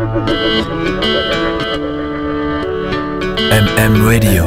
Radio.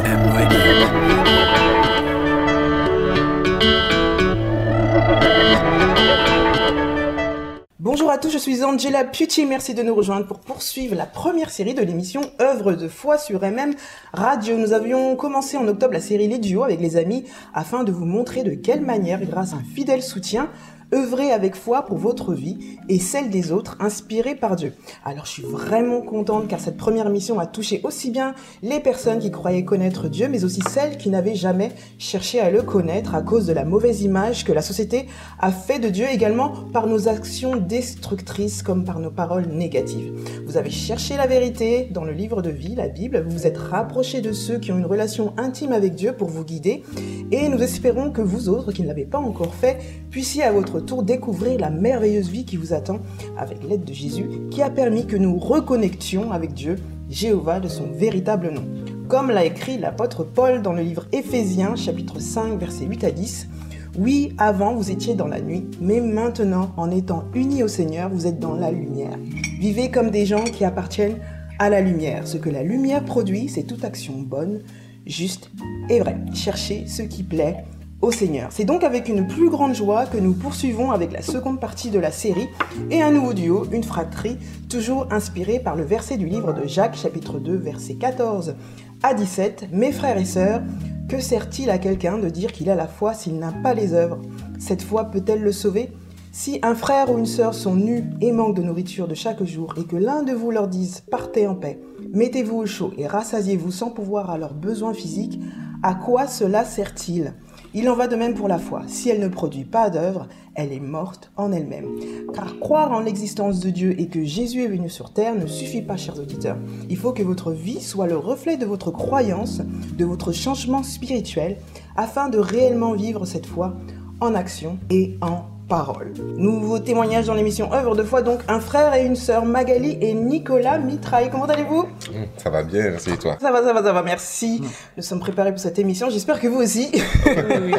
Bonjour à tous, je suis Angela Pucci, merci de nous rejoindre pour poursuivre la première série de l'émission Œuvres de foi sur Radio. Nous avions commencé en octobre la série Les Duos avec les amis afin de vous montrer de quelle manière, grâce à un fidèle soutien, œuvrer avec foi pour votre vie et celle des autres, inspirée par Dieu. Alors je suis vraiment contente car cette première mission a touché aussi bien les personnes qui croyaient connaître Dieu, mais aussi celles qui n'avaient jamais cherché à le connaître à cause de la mauvaise image que la société a fait de Dieu, également par nos actions destructrices comme par nos paroles négatives. Vous avez cherché la vérité dans le livre de vie, la Bible, vous vous êtes rapprochés de ceux qui ont une relation intime avec Dieu pour vous guider, et nous espérons que vous autres qui ne l'avez pas encore fait, puissiez à votre tour découvrir la merveilleuse vie qui vous attend avec l'aide de Jésus qui a permis que nous reconnections avec Dieu, Jéhovah de son véritable nom. Comme l'a écrit l'apôtre Paul dans le livre Éphésiens, chapitre 5, versets 8 à 10, « Oui, avant vous étiez dans la nuit, mais maintenant, en étant unis au Seigneur, vous êtes dans la lumière. Vivez comme des gens qui appartiennent à la lumière. Ce que la lumière produit, c'est toute action bonne, juste et vraie. Cherchez ce qui plaît au Seigneur. » C'est donc avec une plus grande joie que nous poursuivons avec la seconde partie de la série et un nouveau duo, une fratrie, toujours inspirée par le verset du livre de Jacques, chapitre 2, versets 14 à 17. « Mes frères et sœurs, que sert-il à quelqu'un de dire qu'il a la foi s'il n'a pas les œuvres? Cette foi peut-elle le sauver? Si un frère ou une sœur sont nus et manquent de nourriture de chaque jour et que l'un de vous leur dise « Partez en paix, mettez-vous au chaud et rassasiez-vous sans pourvoir à leurs besoins physiques, à quoi cela sert-il ? Il en va de même pour la foi. Si elle ne produit pas d'œuvre, elle est morte en elle-même. Car croire en l'existence de Dieu et que Jésus est venu sur terre ne suffit pas, chers auditeurs. Il faut que votre vie soit le reflet de votre croyance, de votre changement spirituel, afin de réellement vivre cette foi en action et en parole. Nouveau témoignage dans l'émission Œuvres de foi, donc un frère et une sœur, Magali et Nicolas Mitraille. Comment allez-vous? Ça va bien, merci et toi? Ça va, merci. Nous sommes préparés pour cette émission, j'espère que vous aussi. Oui.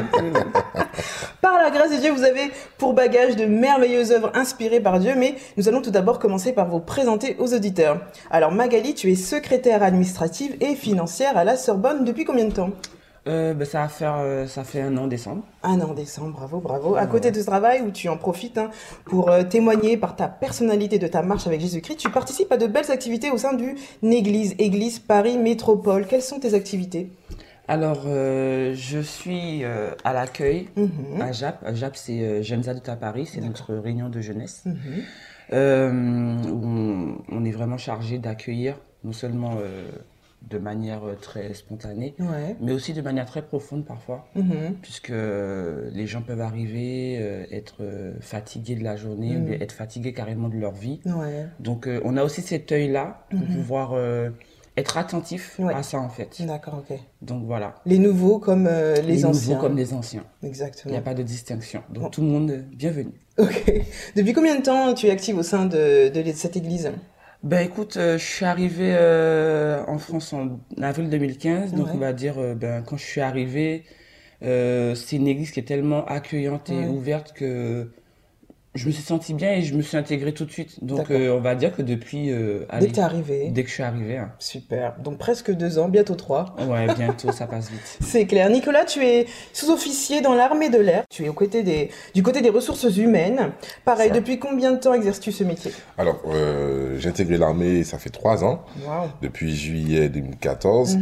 Par la grâce de Dieu, vous avez pour bagage de merveilleuses œuvres inspirées par Dieu, mais nous allons tout d'abord commencer par vous présenter aux auditeurs. Alors Magali, tu es secrétaire administrative et financière à la Sorbonne depuis combien de temps? Ça fait 1 an décembre. 1 an décembre, bravo. À côté de ce travail où tu en profites pour témoigner par ta personnalité de ta marche avec Jésus-Christ, tu participes à de belles activités au sein d'une église Paris Métropole. Quelles sont tes activités? Alors, je suis à l'accueil à JAP. JAP, c'est Jeunes Adultes à Paris, c'est notre réunion de jeunesse. Où on est vraiment chargé d'accueillir non seulement de manière très spontanée, mais aussi de manière très profonde parfois, puisque les gens peuvent arriver, être fatigués de la journée, ou bien être fatigués carrément de leur vie. Donc on a aussi cet œil-là pour pouvoir être attentif à ça en fait. D'accord, ok. Donc voilà. Les nouveaux comme les anciens. Les nouveaux comme les anciens. Exactement. Il n'y a pas de distinction. Donc tout le monde, bienvenue. Ok. Depuis combien de temps tu es active au sein de cette église? Ben écoute, je suis arrivé en France en avril 2015, donc on va dire, quand je suis arrivé, c'est une église qui est tellement accueillante et ouverte que je me suis senti bien et je me suis intégré tout de suite. Donc on va dire que depuis... dès que t'es arrivé. Dès que je suis arrivé. Hein. Super. Donc presque 2 ans, bientôt 3. Ouais, bientôt, ça passe vite. C'est clair. Nicolas, tu es sous-officier dans l'armée de l'air. Tu es du côté des ressources humaines. Pareil, depuis combien de temps exerces-tu ce métier? Alors, j'ai intégré l'armée, ça fait 3 ans. Wow. Depuis juillet 2014.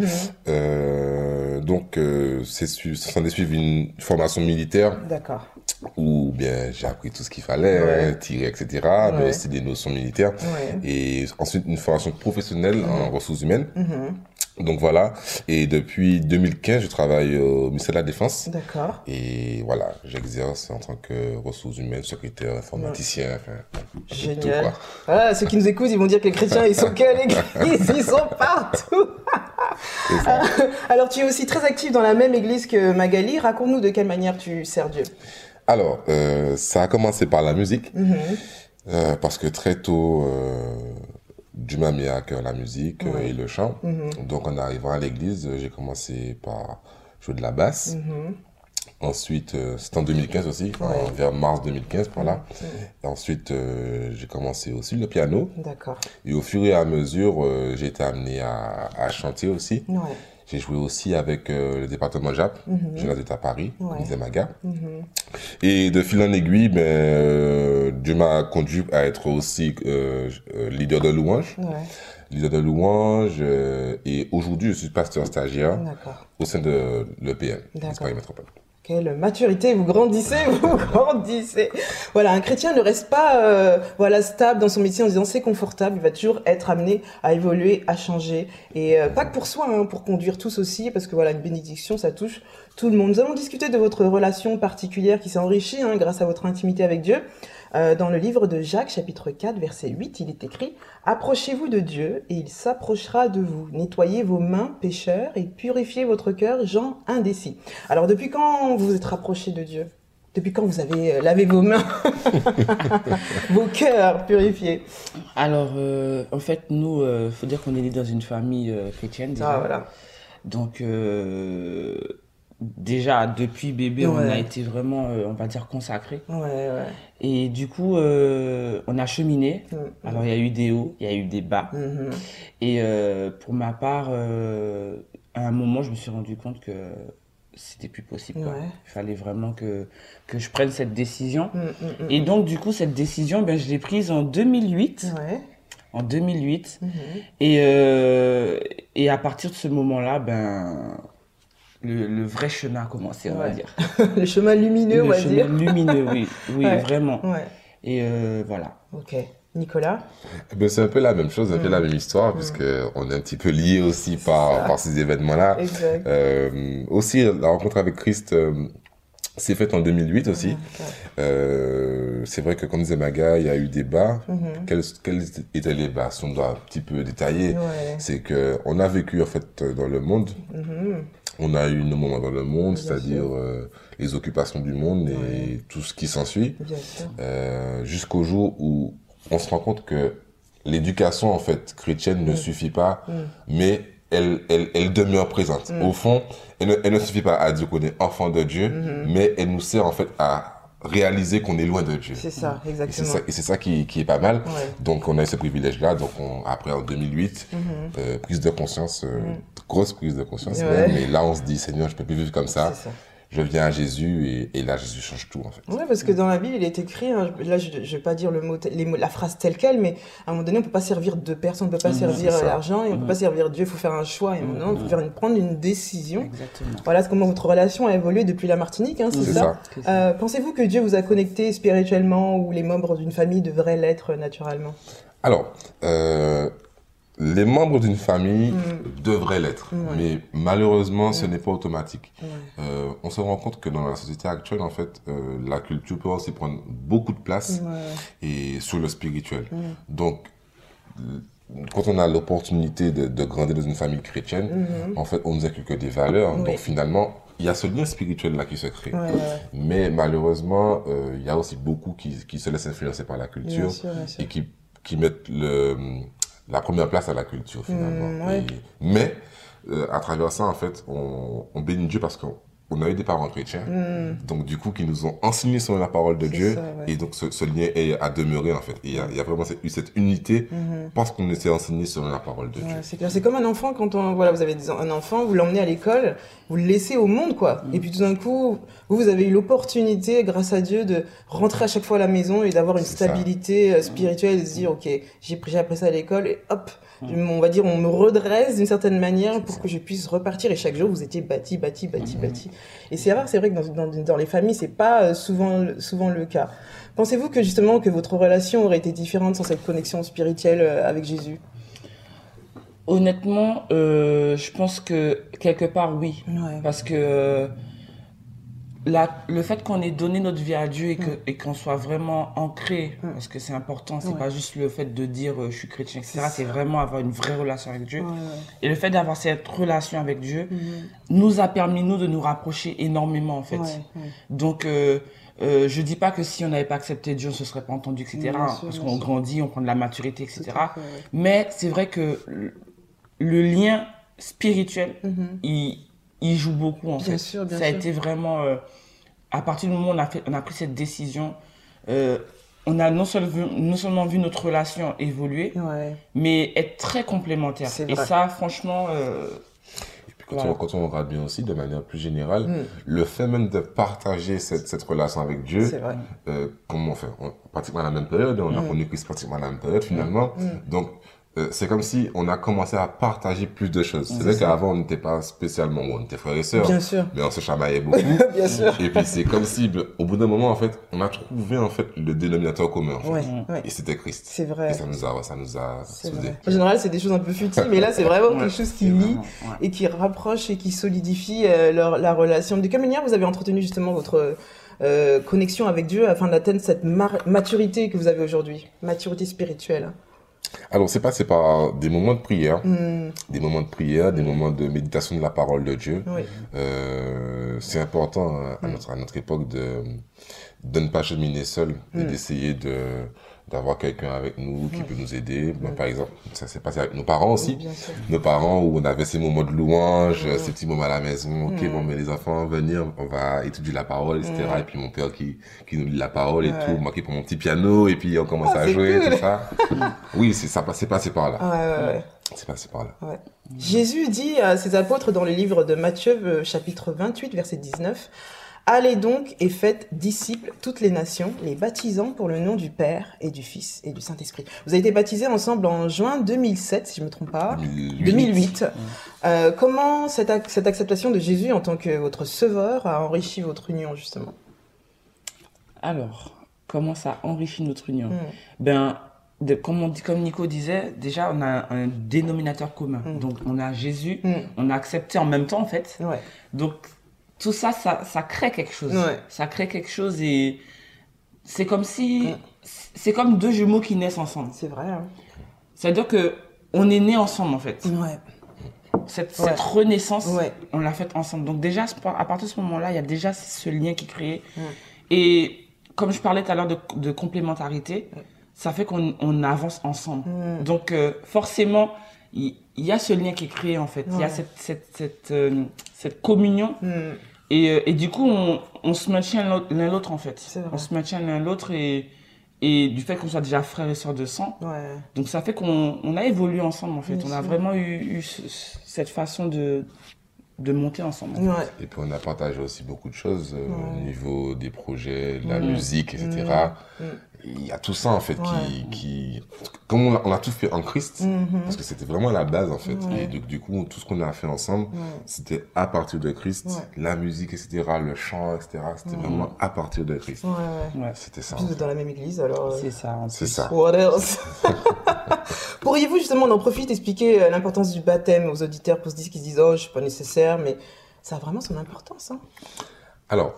Donc, s'en est suivi une formation militaire. D'accord. Où bien j'ai appris tout ce qu'il fallait, tirer, etc. Mais c'était des notions militaires. Et ensuite une formation professionnelle en ressources humaines. Donc voilà. Et depuis 2015, je travaille au ministère de la Défense. D'accord. Et voilà, j'exerce en tant que ressources humaines, secrétaire, informaticien, enfin, génial. tout quoi. Voilà, ceux qui nous écoutent, ils vont dire que les chrétiens, ils sont qu'à l'église, ils sont partout. Alors tu es aussi très actif dans la même église que Magali. Raconte-nous de quelle manière tu sers Dieu. Alors, ça a commencé par la musique, parce que très tôt, Dieu m'a mis à cœur la musique et le chant. Donc, en arrivant à l'église, j'ai commencé par jouer de la basse. Ensuite, c'était en 2015 aussi, vers mars 2015, voilà. Et ensuite, j'ai commencé aussi le piano. D'accord. Et au fur et à mesure, j'ai été amené à chanter aussi. Ouais. J'ai joué aussi avec le département JAP, Jeunesse d'État Paris, Nizemaga. Et de fil en aiguille, Dieu m'a conduit à être aussi leader de louange. Ouais. Leader de louange. Et aujourd'hui, je suis pasteur stagiaire au sein de l'EPM, Paris Métropole. Quelle maturité, vous grandissez. Voilà, un chrétien ne reste pas stable dans son métier en disant c'est confortable, il va toujours être amené à évoluer, à changer. Et pas que pour soi, pour conduire tous aussi, parce que voilà, une bénédiction, ça touche tout le monde. Nous allons discuter de votre relation particulière qui s'est enrichie grâce à votre intimité avec Dieu. Dans le livre de Jacques, chapitre 4, verset 8, il est écrit « Approchez-vous de Dieu, et il s'approchera de vous. Nettoyez vos mains, pécheurs, et purifiez votre cœur, gens indécis. » Alors, depuis quand vous vous êtes rapprochés de Dieu? Depuis quand vous avez lavé vos mains, vos cœurs purifiés? Alors, en fait, nous, faut dire qu'on est né dans une famille chrétienne, déjà. Ah, voilà. Donc, déjà, depuis bébé, on a été vraiment, on va dire, consacrés. Ouais. Et du coup, on a cheminé. Alors, il y a eu des hauts, il y a eu des bas. Et pour ma part, à un moment, je me suis rendu compte que c'était plus possible. Quoi. Il fallait vraiment que je prenne cette décision. Et donc, du coup, cette décision, je l'ai prise en 2008. Ouais. En 2008. Et à partir de ce moment-là, le vrai chemin a commencé, on va dire. Le chemin lumineux, on va dire. Le chemin lumineux, oui, vraiment. Ouais. Et voilà. Ok. Nicolas? C'est un peu la même chose, un peu la même histoire, puisque on est un petit peu liés aussi par ces événements-là. Exact. Aussi, la rencontre avec Christ s'est faite en 2008 aussi. C'est vrai que comme disait Maga, il y a eu des bas. Quels étaient les bas? Si on doit un petit peu détailler, c'est que on a vécu en fait dans le monde. On a eu nos moments dans le monde, c'est-à-dire les occupations du monde et tout ce qui s'ensuit, jusqu'au jour où on se rend compte que l'éducation en fait chrétienne ne suffit pas, mais elle demeure présente. Au fond, elle ne suffit pas à dire qu'on est enfant de Dieu, mais elle nous sert en fait à réaliser qu'on est loin de Dieu. C'est ça, exactement. Et c'est ça qui est pas mal. Donc on a eu ce privilège-là. Donc après en 2008, prise de conscience, grosse prise de conscience même. Et là on se dit Seigneur, je peux plus vivre comme ça. Je viens à Jésus et là Jésus change tout en fait. Ouais, parce que dans la Bible il est écrit, là je vais pas dire la phrase telle quelle, mais à un moment donné on peut pas servir deux personnes, on peut pas servir l'argent et on peut pas servir Dieu, il faut faire un choix et maintenant il faut prendre une décision. Exactement. Voilà, c'est comment votre relation a évolué depuis la Martinique, c'est ça. Pensez-vous que Dieu vous a connecté spirituellement ou les membres d'une famille devraient l'être naturellement? Alors, les membres d'une famille devraient l'être, mais malheureusement, ce n'est pas automatique. On se rend compte que dans la société actuelle, en fait, la culture peut aussi prendre beaucoup de place et sur le spirituel. Donc, quand on a l'opportunité de grandir dans une famille chrétienne, en fait, on nous inculque des valeurs. Donc, finalement, il y a ce lien spirituel là qui se crée. Mais malheureusement, il y a aussi beaucoup qui se laissent influencer par la culture bien sûr. Et qui mettent la première place à la culture finalement. Mais à travers ça, en fait, on bénit Dieu parce qu'on a eu des parents chrétiens, donc du coup, qui nous ont enseigné sur la parole de Dieu, et donc ce lien a demeuré en fait. Et il y a vraiment eu cette unité parce qu'on était enseigné sur la parole de Dieu. C'est clair, c'est comme un enfant quand vous avez un enfant, vous l'emmenez à l'école, vous le laissez au monde quoi. Et puis tout d'un coup, vous avez eu l'opportunité, grâce à Dieu, de rentrer à chaque fois à la maison et d'avoir une stabilité spirituelle, et de se dire ok, j'ai appris ça à l'école et hop. On va dire, on me redresse d'une certaine manière pour que je puisse repartir. Et chaque jour, vous étiez bâti. Et c'est rare, c'est vrai que dans les familles, c'est pas souvent le cas. Pensez-vous que justement, que votre relation aurait été différente sans cette connexion spirituelle avec Jésus? Honnêtement, je pense que quelque part, oui. Parce que le fait qu'on ait donné notre vie à Dieu et qu'on soit vraiment ancré, parce que c'est important, c'est pas juste le fait de dire je suis chrétien, etc. C'est vraiment avoir une vraie relation avec Dieu. Et le fait d'avoir cette relation avec Dieu nous a permis, nous, de nous rapprocher énormément, en fait. Donc, je dis pas que si on n'avait pas accepté Dieu, on se serait pas entendu, etc. Parce qu'on grandit, on prend de la maturité, etc. Mais c'est vrai que le lien spirituel, il joue beaucoup, en fait. Ça a été vraiment à partir du moment où on a pris cette décision, on a non seulement vu notre relation évoluer, mais être très complémentaires. Et ça, franchement... Quand on regarde bien aussi, de manière plus générale, le fait même de partager cette relation avec Dieu, comment on fait? Pratiquement à la même période, on a connu Christ pratiquement à la même période finalement. Donc, c'est comme si on a commencé à partager plus de choses. C'est vrai qu'avant, on n'était pas spécialement, on était frères et sœurs, mais on se chamaillait beaucoup. Bien sûr. Et puis, c'est comme si, au bout d'un moment, en fait, on a trouvé, en fait, le dénominateur commun, en fait. Et c'était Christ. C'est vrai. Et ça nous a soudés. En général, c'est des choses un peu futiles, mais là, c'est vraiment quelque chose qui lie et qui rapproche et qui solidifie la relation. De quelle manière vous avez entretenu justement votre connexion avec Dieu afin d'atteindre cette maturité que vous avez aujourd'hui, maturité spirituelle? Alors, c'est par des moments de prière, des moments de méditation de la parole de Dieu. C'est important à notre époque de ne pas cheminer seul et d'essayer d'avoir quelqu'un avec nous qui peut nous aider. Bon, par exemple, ça s'est passé avec nos parents aussi. Nos parents où on avait ces moments de louange, ces petits moments à la maison. Ok, bon, mais les enfants, venir, on va étudier la parole, etc. Et puis mon père qui nous lit la parole et tout. Moi qui prends mon petit piano et puis on commence à jouer, tout ça. Oui, c'est passé par là. C'est passé par là. Jésus dit à ses apôtres dans le livre de Matthieu, chapitre 28, verset 19, « Allez donc et faites disciples toutes les nations, les baptisant pour le nom du Père et du Fils et du Saint-Esprit. » Vous avez été baptisés ensemble en juin 2007, si je ne me trompe pas. 2008. Comment cette acceptation de Jésus en tant que votre sauveur a enrichi votre union, justement? Alors, comment ça enrichit notre union? Comme Nico disait, déjà, on a un dénominateur commun. Donc, on a Jésus, on a accepté en même temps, en fait. Donc, tout ça, ça crée quelque chose. Ça crée quelque chose et c'est comme si... C'est comme deux jumeaux qui naissent ensemble. C'est vrai. Hein. C'est-à-dire qu'on est nés ensemble, en fait. Cette renaissance, on l'a faite ensemble. Donc déjà, à partir de ce moment-là, il y a déjà ce lien qui est créé. Et comme je parlais tout à l'heure de complémentarité, ça fait qu'on avance ensemble. Donc forcément, il y a ce lien qui est créé en fait. Il y a cette communion. Et du coup, on se maintient l'un l'autre en fait. On se maintient l'un l'autre et du fait qu'on soit déjà frères et sœurs de sang. Donc ça fait qu'on a évolué ensemble en fait. On a vraiment eu cette façon de monter ensemble. Et puis on a partagé aussi beaucoup de choses au niveau des projets, de la musique, etc. Il y a tout ça en fait qui comme on a tout fait en Christ, parce que c'était vraiment la base en fait. Et du coup, tout ce qu'on a fait ensemble, c'était à partir de Christ. La musique, etc., le chant, etc., c'était vraiment à partir de Christ. C'était ça. Vous êtes dans la même église, alors... C'est ça. C'est ça. What else? Pourriez-vous justement, on en profite, expliquer l'importance du baptême aux auditeurs qui se disent « Oh, je suis pas nécessaire », mais ça a vraiment son importance, hein. Alors,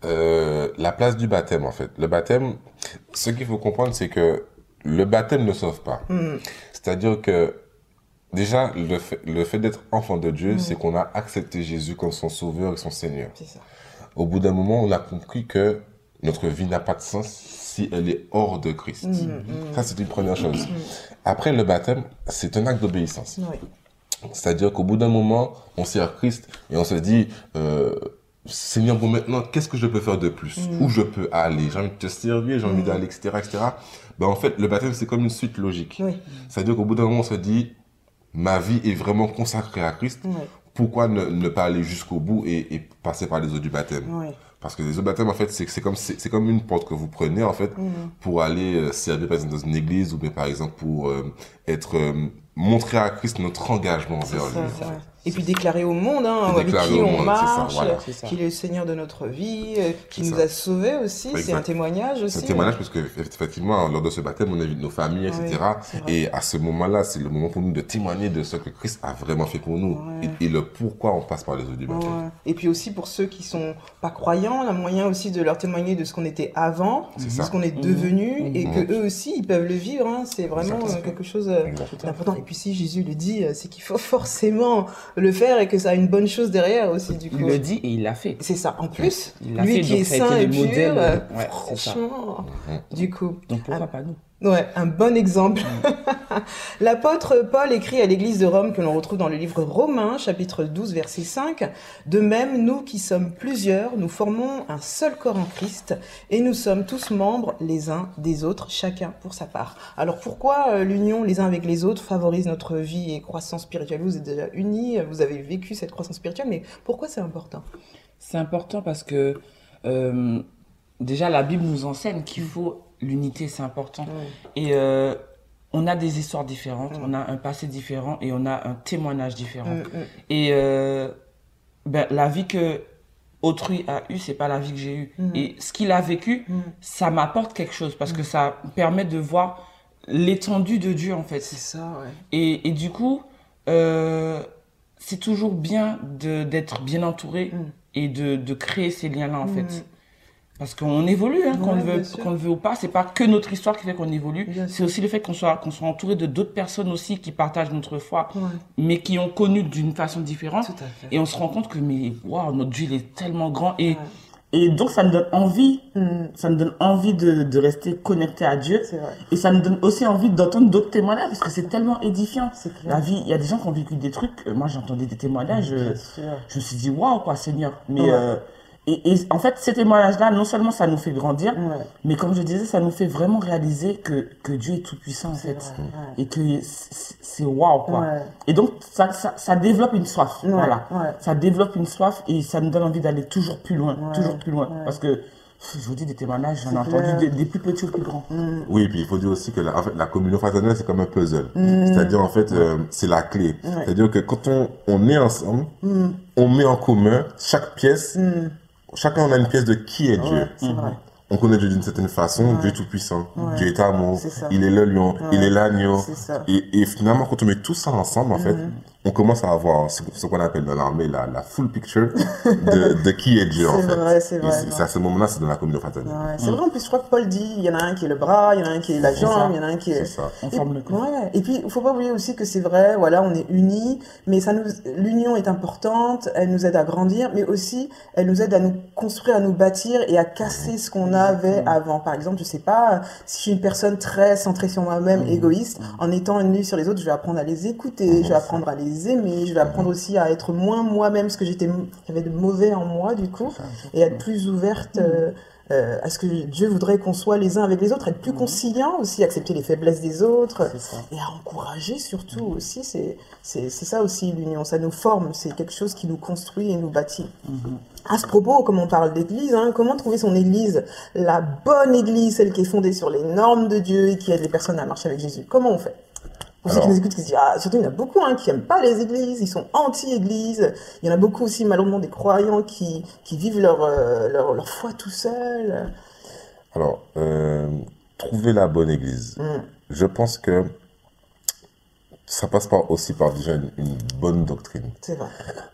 la place du baptême, en fait. Le baptême, ce qu'il faut comprendre, c'est que le baptême ne sauve pas. C'est-à-dire que, déjà, le fait d'être enfant de Dieu, c'est qu'on a accepté Jésus comme son sauveur et son Seigneur. C'est ça. Au bout d'un moment, on a compris que notre vie n'a pas de sens si elle est hors de Christ. Ça, c'est une première chose. Après, le baptême, c'est un acte d'obéissance. C'est-à-dire qu'au bout d'un moment, on sert Christ et on se dit... Seigneur, bon maintenant, qu'est-ce que je peux faire de plus? Où je peux aller? J'ai envie de te servir, j'ai envie d'aller, etc., etc. Ben, en fait, le baptême, c'est comme une suite logique. C'est-à-dire qu'au bout d'un moment, on se dit, ma vie est vraiment consacrée à Christ. Pourquoi ne pas aller jusqu'au bout et passer par les eaux du baptême? Parce que les eaux du baptême, en fait, c'est comme une porte que vous prenez, en fait, pour aller servir, par exemple, dans une église ou bien, par exemple, pour montrer à Christ notre engagement envers lui. Et puis déclarer au monde, avec qui on marche, qu'il est le Seigneur de notre vie, qui nous a sauvés aussi. C'est un témoignage aussi. C'est un témoignage parce que effectivement, lors de ce baptême, on invite nos familles, etc. Et à ce moment-là, c'est le moment pour nous de témoigner de ce que Christ a vraiment fait pour nous et le pourquoi on passe par les eaux du baptême. Et puis aussi pour ceux qui sont pas croyants, on a moyen aussi de leur témoigner de ce qu'on était avant, de ce qu'on est devenu, et que eux aussi ils peuvent le vivre. C'est vraiment quelque chose d'important. Et puis si Jésus le dit, c'est qu'il faut forcément le faire et que ça a une bonne chose derrière aussi du coup. Il le dit et il l'a fait. C'est ça. En plus, il l'a lui fait, qui est saint et pur, modèle, franchement, du coup. Donc pourquoi pas nous? Ouais, un bon exemple. L'apôtre Paul écrit à l'église de Rome, que l'on retrouve dans le livre Romains, chapitre 12, verset 5. De même, nous qui sommes plusieurs, nous formons un seul corps en Christ et nous sommes tous membres les uns des autres, chacun pour sa part. Alors pourquoi l'union les uns avec les autres favorise notre vie et croissance spirituelle? Vous êtes déjà unis, vous avez vécu cette croissance spirituelle, mais pourquoi c'est important? C'est important parce que déjà la Bible nous enseigne qu'il faut l'unité, c'est important. Et on a des histoires différentes, on a un passé différent et on a un témoignage différent. Et la vie que autrui a eue, c'est pas la vie que j'ai eue. Et ce qu'il a vécu, ça m'apporte quelque chose parce que ça permet de voir l'étendue de Dieu en fait. C'est ça, ouais. Et du coup, c'est toujours bien d'être bien entouré et de créer ces liens-là en fait. Parce qu'on évolue, hein, qu'on le veut ou pas. C'est pas que notre histoire qui fait qu'on évolue. C'est aussi le fait qu'on soit entouré de d'autres personnes aussi qui partagent notre foi, mais qui ont connu d'une façon différente. Tout à fait. Et on se rend compte que, mais waouh, notre Dieu, il est tellement grand. Et donc, ça me donne envie, de rester connecté à Dieu. C'est vrai. Et ça me donne aussi envie d'entendre d'autres témoignages, parce que c'est tellement édifiant. C'est clair. La vie, il y a des gens qui ont vécu des trucs. Moi, j'entendais des témoignages. Je me suis dit, waouh, quoi, Seigneur. Mais, et en fait, ces témoignages-là, non seulement ça nous fait grandir, mais comme je disais, ça nous fait vraiment réaliser que Dieu est tout-puissant, en fait. Et que c'est waouh, quoi. Et donc, ça développe une soif. Voilà. Ça développe une soif et ça nous donne envie d'aller toujours plus loin. Toujours plus loin. Parce que, je vous dis, des témoignages, j'en ai entendu des plus petits aux plus grands. Oui, et puis il faut dire aussi que en fait, la communion fraternelle, c'est comme un puzzle. C'est-à-dire, en fait, c'est la clé. C'est-à-dire que quand on est ensemble, on met en commun chaque pièce. Chacun on a une pièce de qui est Dieu. C'est vrai. On connaît Dieu d'une certaine façon, Dieu est tout puissant, Dieu est amour, il est le lion, il est l'agneau. Et finalement, quand on met tout ça ensemble, en fait, on commence à avoir ce qu'on appelle dans l'armée la full picture de qui est Dieu, en fait. C'est vrai. Et à ce moment-là, c'est dans la communion fraternelle. C'est vrai, en plus, je crois que Paul dit, il y en a un qui est le bras, il y en a un qui est la jambe, il y en a un qui est... C'est ça. On forme le corps. Et puis, il faut pas oublier aussi que c'est vrai, voilà, on est unis, mais l'union est importante, elle nous aide à grandir, mais aussi, elle nous aide à nous construire, à nous bâtir et à casser ce qu'on avait avant. Par exemple, je sais pas, si je suis une personne très centrée sur moi-même, égoïste, en étant unie sur les autres, je vais apprendre à les écouter, je vais apprendre à les aimer, je vais apprendre aussi à être moins moi-même, parce que j'avais de mauvais en moi, du coup, et être plus ouverte à ce que Dieu voudrait qu'on soit les uns avec les autres, être plus conciliant aussi, accepter les faiblesses des autres, et à encourager surtout aussi, c'est ça aussi l'union, ça nous forme, c'est quelque chose qui nous construit et nous bâtit. À ce propos, comme on parle d'église, comment trouver son église, la bonne église, celle qui est fondée sur les normes de Dieu et qui aide les personnes à marcher avec Jésus? Comment on fait? Pour ceux qui nous écoutent, qui se disent, surtout il y en a beaucoup qui n'aiment pas les églises, ils sont anti-église. Il y en a beaucoup aussi malheureusement des croyants qui vivent leur foi tout seuls. Alors, trouver la bonne église. Je pense que ça passe aussi par déjà une bonne doctrine. C'est vrai.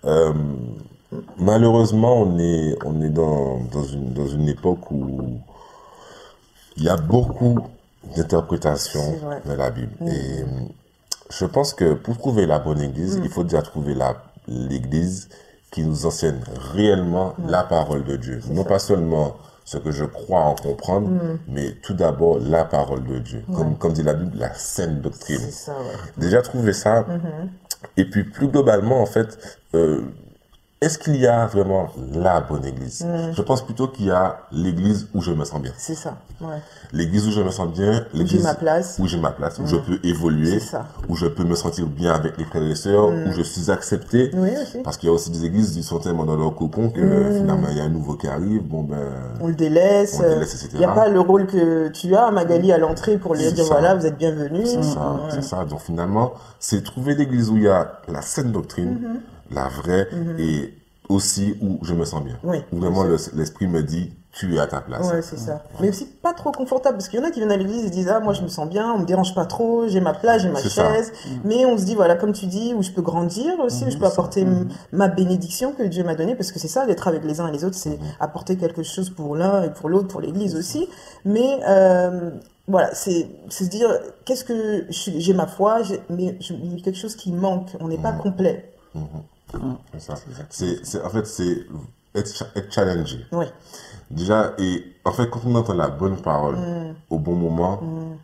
Malheureusement, on est dans une époque où il y a beaucoup d'interprétations de la Bible. Et je pense que pour trouver la bonne église, il faut déjà trouver l'église qui nous enseigne réellement la parole de Dieu. Non pas seulement ce que je crois en comprendre, mais tout d'abord la parole de Dieu. Comme dit la Bible, la saine doctrine. C'est ça, Déjà trouver ça. Et puis plus globalement, en fait, est-ce qu'il y a vraiment la bonne église? Je pense plutôt qu'il y a l'église où je me sens bien. C'est ça, L'église où je me sens bien, l'église où j'ai ma place, où je peux évoluer, où je peux me sentir bien avec les frères et sœurs, où je suis accepté. Parce qu'il y a aussi des églises qui sont tellement dans leur cocon que finalement il y a un nouveau qui arrive, on le délaisse, etc. Il n'y a pas le rôle que tu as, Magali, à l'entrée pour lui dire voilà, vous êtes bienvenus. C'est ça. Donc finalement, c'est trouver l'église où il y a la saine doctrine, la vraie, et aussi où je me sens bien. Où vraiment l'esprit me dit tu es à ta place. C'est ça. Mais aussi pas trop confortable, parce qu'il y en a qui viennent à l'église et disent moi je me sens bien, on me dérange pas trop, j'ai ma place, j'ai ma chaise. Mais on se dit voilà, comme tu dis, où je peux grandir aussi, où je peux apporter ma bénédiction que Dieu m'a donnée, parce que c'est ça d'être avec les uns et les autres, c'est apporter quelque chose pour l'un et pour l'autre, pour l'église aussi. Mais voilà, c'est se dire qu'est-ce que j'ai ma foi, mais il y a quelque chose qui manque, on n'est pas complet. C'est ça. En fait, c'est être challengé. Déjà, et en fait, quand on entend la bonne parole au bon moment,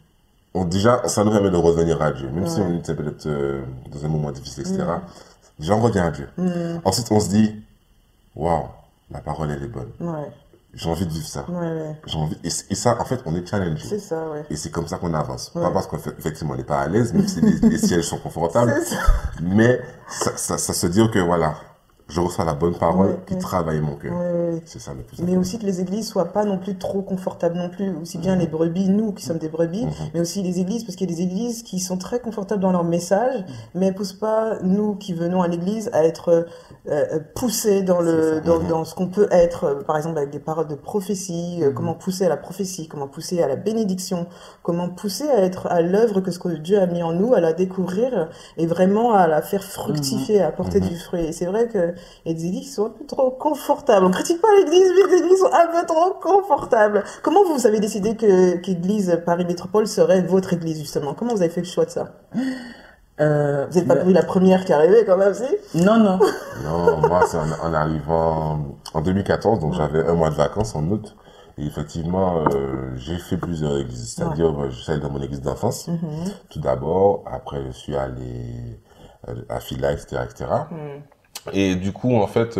déjà, ça nous permet de revenir à Dieu. Même si on était peut-être dans un moment difficile, etc. Déjà, on revient à Dieu. Ensuite, on se dit, waouh, la parole, elle est bonne. J'ai envie de vivre ça. J'ai envie... et ça, en fait, on est challengé. C'est ça, Et c'est comme ça qu'on avance. Pas parce qu'effectivement, on n'est pas à l'aise, même si les sièges sont confortables. Mais ça se dit que voilà, je reçois la bonne parole qui travaille mon cœur. C'est ça le plus important. Mais aussi que les églises soient pas non plus trop confortables non plus. Aussi bien les brebis, nous qui sommes des brebis, mais aussi les églises, parce qu'il y a des églises qui sont très confortables dans leur message, mais elles poussent pas, nous qui venons à l'église, à être poussés dans ce qu'on peut être, par exemple avec des paroles de prophétie, comment pousser à la prophétie, comment pousser à la bénédiction, comment pousser à être à l'œuvre que ce que Dieu a mis en nous, à la découvrir et vraiment à la faire fructifier, à porter du fruit. Et c'est vrai que il y a des églises qui sont un peu trop confortables. On critique pas l'église, mais les églises sont un peu trop confortables. Comment vous avez décidé qu'Église Paris Métropole serait votre église, justement? Comment vous avez fait le choix de ça? Vous n'êtes pas pris la première qui arrivait quand même, si? Non. Non, moi, c'est en arrivant en 2014, donc j'avais un mois de vacances en août. Et effectivement, j'ai fait plusieurs églises. C'est-à-dire, je suis allé dans mon église d'enfance, tout d'abord. Après, je suis allé à Fila, etc., etc. Et du coup, en fait,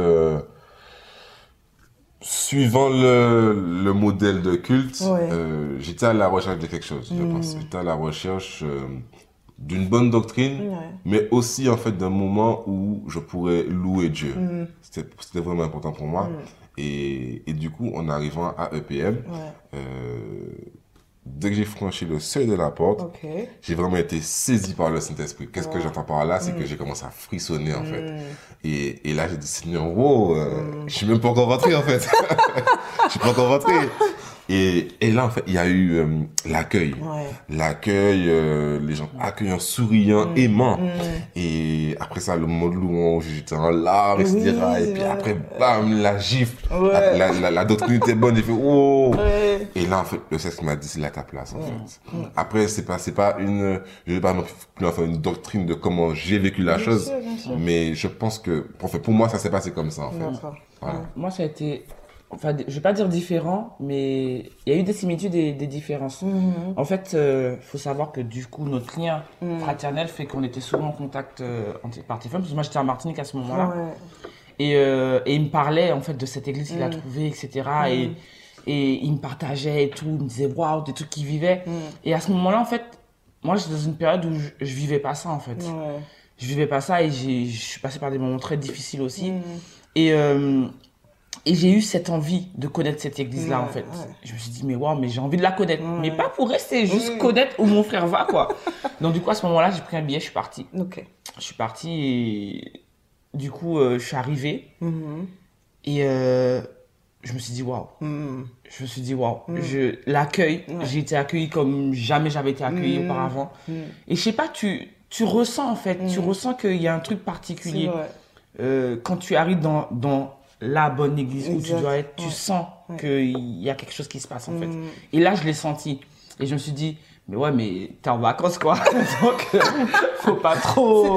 suivant le modèle de culte, j'étais à la recherche de quelque chose, je pense. J'étais à la recherche d'une bonne doctrine, mais aussi, en fait, d'un moment où je pourrais louer Dieu. C'était vraiment important pour moi. Et du coup, en arrivant à EPM, dès que j'ai franchi le seuil de la porte, j'ai vraiment été saisi par le Saint-Esprit. Qu'est-ce que j'entends par là? C'est que j'ai commencé à frissonner, en fait. Et là, j'ai dit, Seigneur, wow, je suis même pas encore rentré, en fait. Je suis pas encore rentré. Et là, en fait, il y a eu l'accueil. L'accueil, les gens accueillants, souriants, aimants. Et après ça, le mot de louange, j'étais en larmes, etc. Et puis après, bam, la gifle. La doctrine était bonne, j'ai fait, oh. Et là, en fait, le sexe m'a dit, c'est là ta place, en fait. Après, c'est pas une, je vais pas non plus en faire une doctrine de comment j'ai vécu la chose. Bien sûr. Mais je pense que, pour moi, ça s'est passé comme ça, en fait. Voilà. Moi, ça a été, enfin, je vais pas dire différent, mais il y a eu des similitudes et des différences. En fait, faut savoir que du coup, notre lien fraternel fait qu'on était souvent en contact par téléphone, parce que moi, j'étais en Martinique à ce moment-là. Et il me parlait, en fait, de cette église qu'il a trouvée, etc. Et il me partageait et tout, il me disait, waouh, des trucs qu'il vivait. Et à ce moment-là, en fait, moi, j'étais dans une période où je vivais pas ça, en fait. Je vivais pas ça et je suis passée par des moments très difficiles aussi. Et j'ai eu cette envie de connaître cette église-là, en fait. Je me suis dit, mais waouh, mais j'ai envie de la connaître. Mais pas pour rester, juste connaître où mon frère va, quoi. Donc, du coup, à ce moment-là, j'ai pris un billet, je suis partie. Je suis partie et du coup, je suis arrivée. Et je me suis dit, waouh. Je me suis dit, waouh. L'accueil, j'ai été accueillie comme jamais j'avais été accueillie auparavant. Et je sais pas, tu ressens, en fait, tu ressens qu'il y a un truc particulier. Quand tu arrives dans la bonne église où tu dois être, tu sens qu'il y a quelque chose qui se passe, en fait. Et là, je l'ai senti. Et je me suis dit, mais ouais, mais t'es en vacances, quoi. Donc, faut pas trop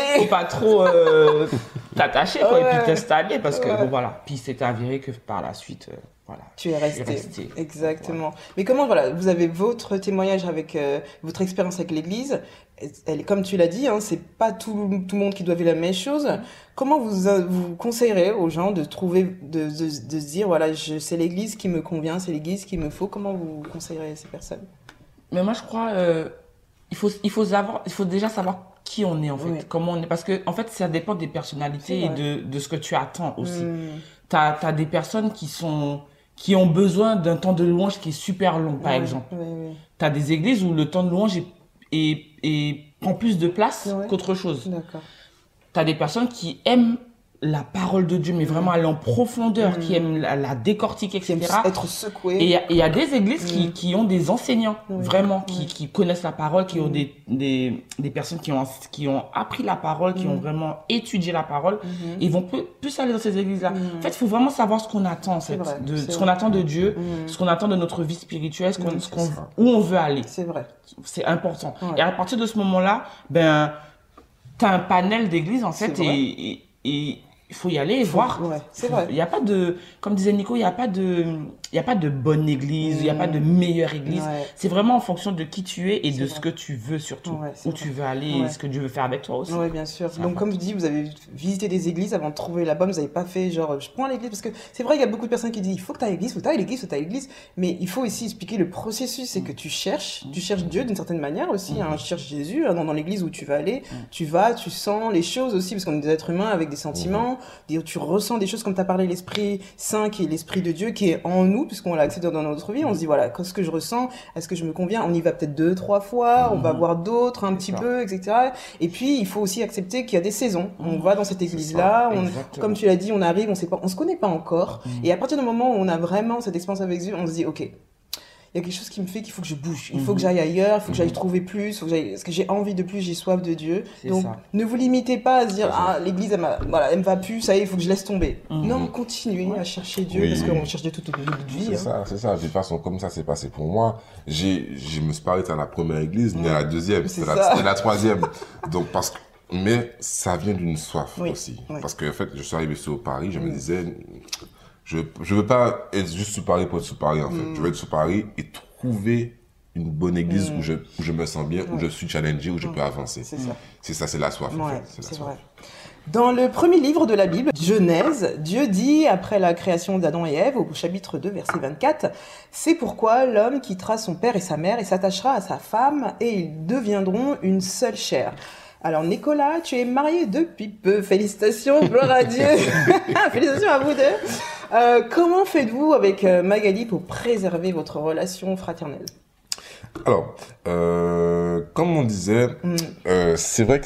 t'attacher, quoi. Et puis t'installer, parce que, bon, voilà. Puis c'était avéré que par la suite, voilà. Tu es resté. Exactement. Mais comment, voilà, vous avez votre témoignage avec votre expérience avec l'église. Elle, comme tu l'as dit, hein, c'est pas tout le monde qui doit vivre la même chose. Comment vous conseillerez aux gens de trouver, de se dire, voilà, c'est l'église qui me convient, c'est l'église qu'il me faut. Comment vous conseillerez ces personnes? Mais moi, je crois, il faut déjà savoir qui on est, en fait. Comment on est. Parce que, en fait, ça dépend des personnalités et de ce que tu attends aussi. T'as des personnes qui ont besoin d'un temps de louange qui est super long, par exemple. T'as des églises où le temps de louange prend plus de place qu'autre chose. T'as des personnes qui aiment la parole de Dieu, mais vraiment aller en profondeur, qui aiment la décortiquer, etc. Être secoué. Et il y a des églises qui ont des enseignants, vraiment, qui connaissent la parole, qui ont des personnes qui ont appris la parole, qui ont vraiment étudié la parole. Ils vont plus aller dans ces églises-là. En fait, il faut vraiment savoir ce qu'on attend, ce qu'on attend de Dieu, ce qu'on attend de notre vie spirituelle, où on veut aller. C'est vrai. C'est important. Et à partir de ce moment-là, ben, t'as un panel d'églises, en fait, et il faut y aller et voir. C'est vrai. Il n'y a pas de, comme disait Nico, il n'y a pas de y a pas de bonne église, il y a pas de meilleure église. C'est vraiment en fonction de qui tu es et de ce que tu veux surtout, où tu veux aller et ce que Dieu veut faire avec toi aussi. Oui, bien sûr. Donc, comme je dis, vous avez visité des églises avant de trouver la bonne. Vous n'avez pas fait genre, je prends l'église, parce que c'est vrai, il y a beaucoup de personnes qui disent, il faut que tu ailles à l'église, il faut que tu ailles à l'église, il faut que tu ailles à l'église. Mais il faut aussi expliquer le processus, c'est que tu cherches Dieu d'une certaine manière aussi, tu cherches Jésus dans l'église où tu vas aller, tu sens les choses aussi, parce qu'on est des êtres humains avec des sentiments, tu ressens des choses, comme tu as parlé, l'Esprit Saint, qui est l'Esprit de Dieu, qui est en nous, puisqu'on l'a accepté dans notre vie, on se dit, voilà, qu'est-ce que je ressens, est-ce que je me conviens, on y va peut-être 2-3 fois, on va voir d'autres un petit peu, etc. Et puis, il faut aussi accepter qu'il y a des saisons. On va dans cette église-là, comme tu l'as dit, on arrive, on se connaît pas encore, et à partir du moment où on a vraiment cette expérience avec Dieu, on se dit, ok, il y a quelque chose qui me fait qu'il faut que je bouge, il faut que j'aille ailleurs, il faut que j'aille trouver plus, parce que j'ai envie de plus, j'ai soif de Dieu. Donc, ne vous limitez pas à se dire, l'église, elle me va plus, ça y est, il faut que je laisse tomber. Non, continuez à chercher Dieu, parce qu'on cherche Dieu toute notre vie. C'est ça. De toute façon, comme ça s'est passé pour moi, je me suis pas arrêté à la première église, ni à la deuxième, c'était la troisième. Donc, mais ça vient d'une soif aussi. Parce que, en fait, je suis arrivé sur Paris, je me disais, je veux pas être juste sur Paris pour être sur Paris, en fait. Je veux être sur Paris et trouver une bonne église où je me sens bien, où je suis challengé, où je peux avancer. C'est ça, c'est la soif, en fait. C'est vrai. Dans le premier livre de la Bible, Genèse, Dieu dit, après la création d'Adam et Ève, au chapitre 2, verset 24, « C'est pourquoi l'homme quittera son père et sa mère et s'attachera à sa femme, et ils deviendront une seule chair. » Alors Nicolas, tu es marié depuis peu, félicitations, gloire à Dieu. Félicitations à vous deux. Comment faites-vous avec Magali pour préserver votre relation fraternelle? Alors, comme on disait, c'est vrai que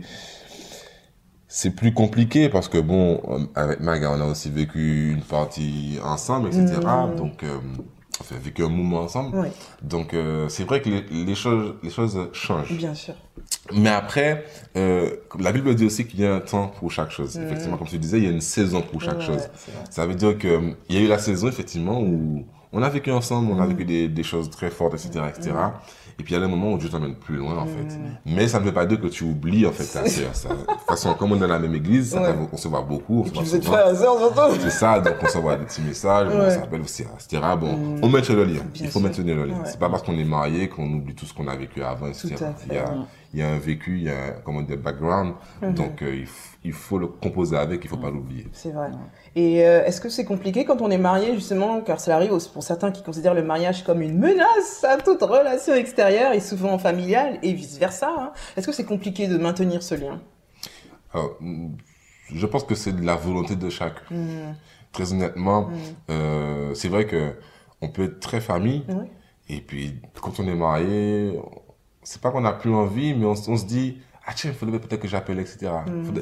c'est plus compliqué parce que bon, avec Magali, on a aussi vécu une partie ensemble, etc. Donc, on a vécu un moment ensemble. Donc, c'est vrai que les choses changent. Bien sûr. Mais après, la Bible dit aussi qu'il y a un temps pour chaque chose. Effectivement, comme tu disais, il y a une saison pour chaque chose. Ça veut dire qu'il y a eu la saison, effectivement, où on a vécu ensemble, on a vécu des choses très fortes, etc., etc. Et puis il y a des moments où Dieu t'emmène plus loin, en fait. Mais ça ne veut pas dire que tu oublies, en fait, ta sœur. De toute façon, comme on est dans la même église, on se voit beaucoup. Et puis vous êtes frères et sœurs, surtout. C'est ça, donc on s'envoie des petits messages, on s'appelle aussi, etc. Bon, on maintient le lien. Il faut maintenir le lien. C'est pas parce qu'on est marié qu'on oublie tout ce qu'on a vécu avant, etc. Il y a un vécu, il y a comment dire, background. Donc, il faut le composer avec, il faut pas l'oublier. C'est vrai. Et est-ce que c'est compliqué quand on est marié, justement, car ça arrive pour certains qui considèrent le mariage comme une menace à toute relation extérieure et souvent familiale et vice-versa, hein. Est-ce que c'est compliqué de maintenir ce lien? Alors, je pense que c'est de la volonté de chacun. Très honnêtement, c'est vrai que on peut être très famille, et puis quand on est marié, c'est pas qu'on n'a plus envie, mais on se dit, ah tiens, il faudrait peut-être que j'appelle, etc.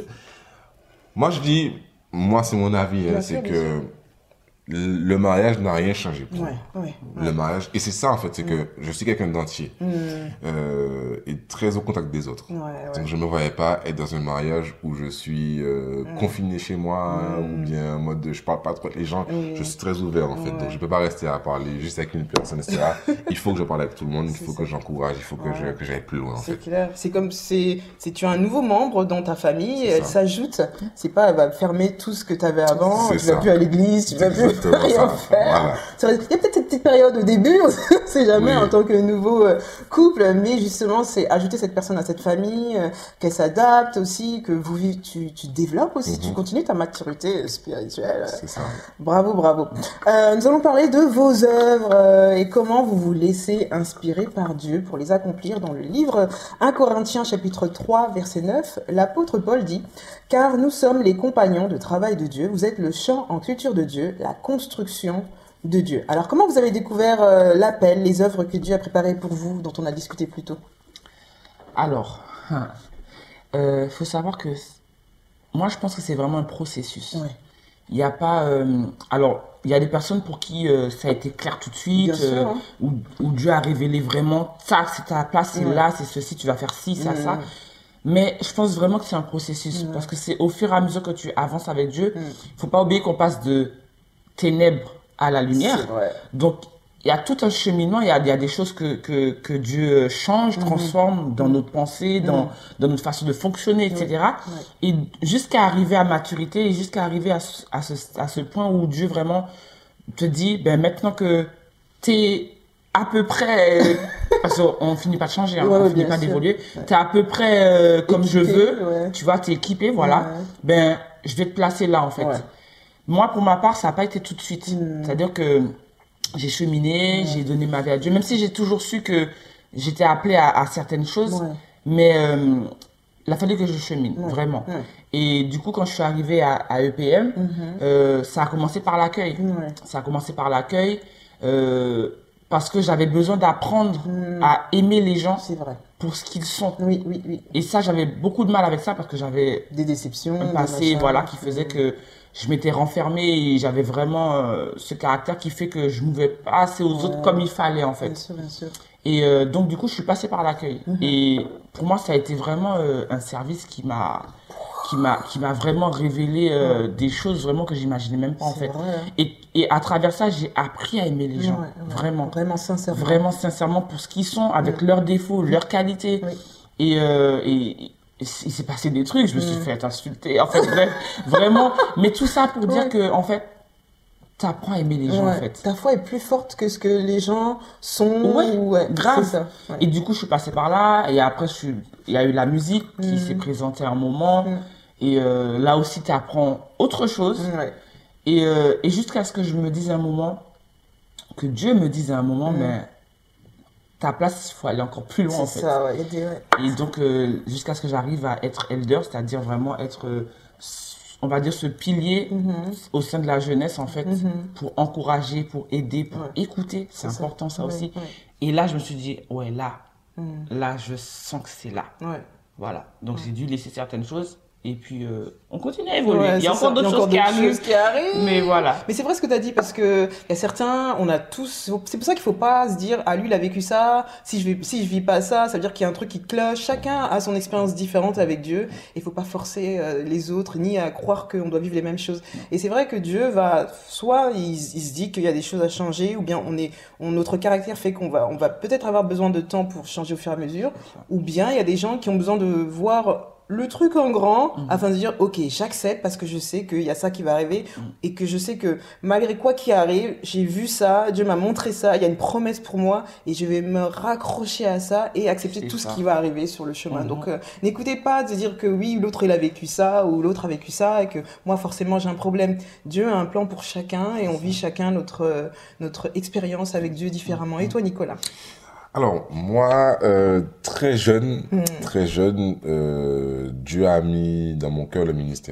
Moi, je dis, moi, c'est mon avis, c'est que le mariage n'a rien changé pour moi. Le mariage, et c'est ça en fait, c'est que je suis quelqu'un d'entier et très au contact des autres. Donc je ne me voyais pas être dans un mariage où je suis confiné chez moi ou bien en mode je parle pas trop avec les gens. Je suis très ouvert en fait, donc je peux pas rester à parler juste avec une personne, etc. Il faut que je parle avec tout le monde, il faut que j'encourage, il faut que j'aille plus loin en fait. C'est clair, c'est comme si tu as un nouveau membre dans ta famille, elle s'ajoute, c'est pas elle va fermer tout ce que tu avais avant, tu vas plus à l'église, tu vas plus rien faire. Il y a peut-être cette petite période au début, on ne sait jamais en tant que nouveau couple, mais justement c'est ajouter cette personne à cette famille, qu'elle s'adapte aussi, que tu développes aussi, tu continues ta maturité spirituelle. C'est ça. Bravo. Nous allons parler de vos œuvres et comment vous vous laissez inspirer par Dieu pour les accomplir. Dans le livre 1 Corinthiens chapitre 3 verset 9, l'apôtre Paul dit « Car nous sommes les compagnons de travail de Dieu, vous êtes le chant en culture de Dieu, la construction de Dieu. » Alors, comment vous avez découvert l'appel, les œuvres que Dieu a préparées pour vous, dont on a discuté plus tôt? Alors, faut savoir que moi, je pense que c'est vraiment un processus. Il n'y a pas... alors, il y a des personnes pour qui ça a été clair tout de suite, où Dieu a révélé vraiment, ça, c'est ta place, c'est là, c'est ceci, tu vas faire ci, ça. Mais je pense vraiment que c'est un processus, parce que c'est au fur et à mesure que tu avances avec Dieu, il ne faut pas oublier qu'on passe de ténèbres à la lumière. Donc, il y a tout un cheminement, il y a des choses que Dieu change, transforme dans notre pensée, dans notre façon de fonctionner, etc. Et jusqu'à arriver à maturité, et jusqu'à arriver à ce point où Dieu vraiment te dit, ben maintenant que t'es à peu près, parce qu'on finit pas de changer, hein, on finit pas d'évoluer, t'es à peu près comme équipé, je veux, tu vois, t'es équipé, voilà, ben je vais te placer là en fait. Moi, pour ma part, ça n'a pas été tout de suite. C'est-à-dire que j'ai cheminé, j'ai donné ma vie à Dieu, même si j'ai toujours su que j'étais appelée à certaines choses, mais il a fallu que je chemine, vraiment. Et du coup, quand je suis arrivée à EPM, ça a commencé par l'accueil. Ça a commencé par l'accueil parce que j'avais besoin d'apprendre à aimer les gens pour ce qu'ils sont. Et ça, j'avais beaucoup de mal avec ça parce que j'avais des déceptions, un passé voilà, qui faisait que je m'étais renfermée et j'avais vraiment ce caractère qui fait que je ne pouvais pas passer aux autres comme il fallait en fait. Bien sûr, bien sûr. Et donc du coup, je suis passée par l'accueil. Et pour moi, ça a été vraiment un service qui m'a vraiment révélé des choses vraiment que j'imaginais même pas en fait. Vrai, hein. Et à travers ça, j'ai appris à aimer les gens. Vraiment. Vraiment sincèrement. Vraiment sincèrement pour ce qu'ils sont, avec leurs défauts, leurs qualités. Et il s'est passé des trucs, je me suis fait insulter, en fait, bref, vraiment. Mais tout ça pour dire que, en fait, t'apprends à aimer les gens, en fait. Ta foi est plus forte que ce que les gens sont. Grave. Ça. Et du coup, je suis passée par là, et après, il y a eu la musique qui s'est présentée à un moment, et là aussi, t'apprends autre chose. Et jusqu'à ce que je me dise à un moment, que Dieu me dise à un moment, mais ta place, il faut aller encore plus loin en fait. Ça, Et donc, jusqu'à ce que j'arrive à être elder, c'est-à-dire vraiment être, on va dire, ce pilier au sein de la jeunesse en fait, pour encourager, pour aider, pour écouter. C'est important ça aussi. Et là, je me suis dit, là, je sens que c'est là. Voilà. Donc, j'ai dû laisser certaines choses. Et puis, on continue à évoluer. Il y a encore d'autres choses qui arrivent. Mais voilà. Mais c'est vrai ce que tu as dit, parce que il y a certains, on a tous... C'est pour ça qu'il faut pas se dire, ah, lui, il a vécu ça, si je vis pas ça, ça veut dire qu'il y a un truc qui cloche. Chacun a son expérience différente avec Dieu. Il faut pas forcer les autres, ni à croire qu'on doit vivre les mêmes choses. Et c'est vrai que Dieu va... Soit il se dit qu'il y a des choses à changer, ou bien notre caractère fait qu'on va peut-être avoir besoin de temps pour changer au fur et à mesure, ou bien il y a des gens qui ont besoin de voir le truc en grand, afin de dire, ok, j'accepte parce que je sais qu'il y a ça qui va arriver et que je sais que malgré quoi qui arrive, j'ai vu ça, Dieu m'a montré ça, il y a une promesse pour moi et je vais me raccrocher à ça et accepter tout ce qui va arriver sur le chemin. Donc, n'écoutez pas de dire que oui, l'autre il a vécu ça ou l'autre a vécu ça et que moi forcément j'ai un problème. Dieu a un plan pour chacun et on vit chacun notre expérience avec Dieu différemment. Et toi, Nicolas? Alors, moi, très jeune, Dieu a mis dans mon cœur le ministère.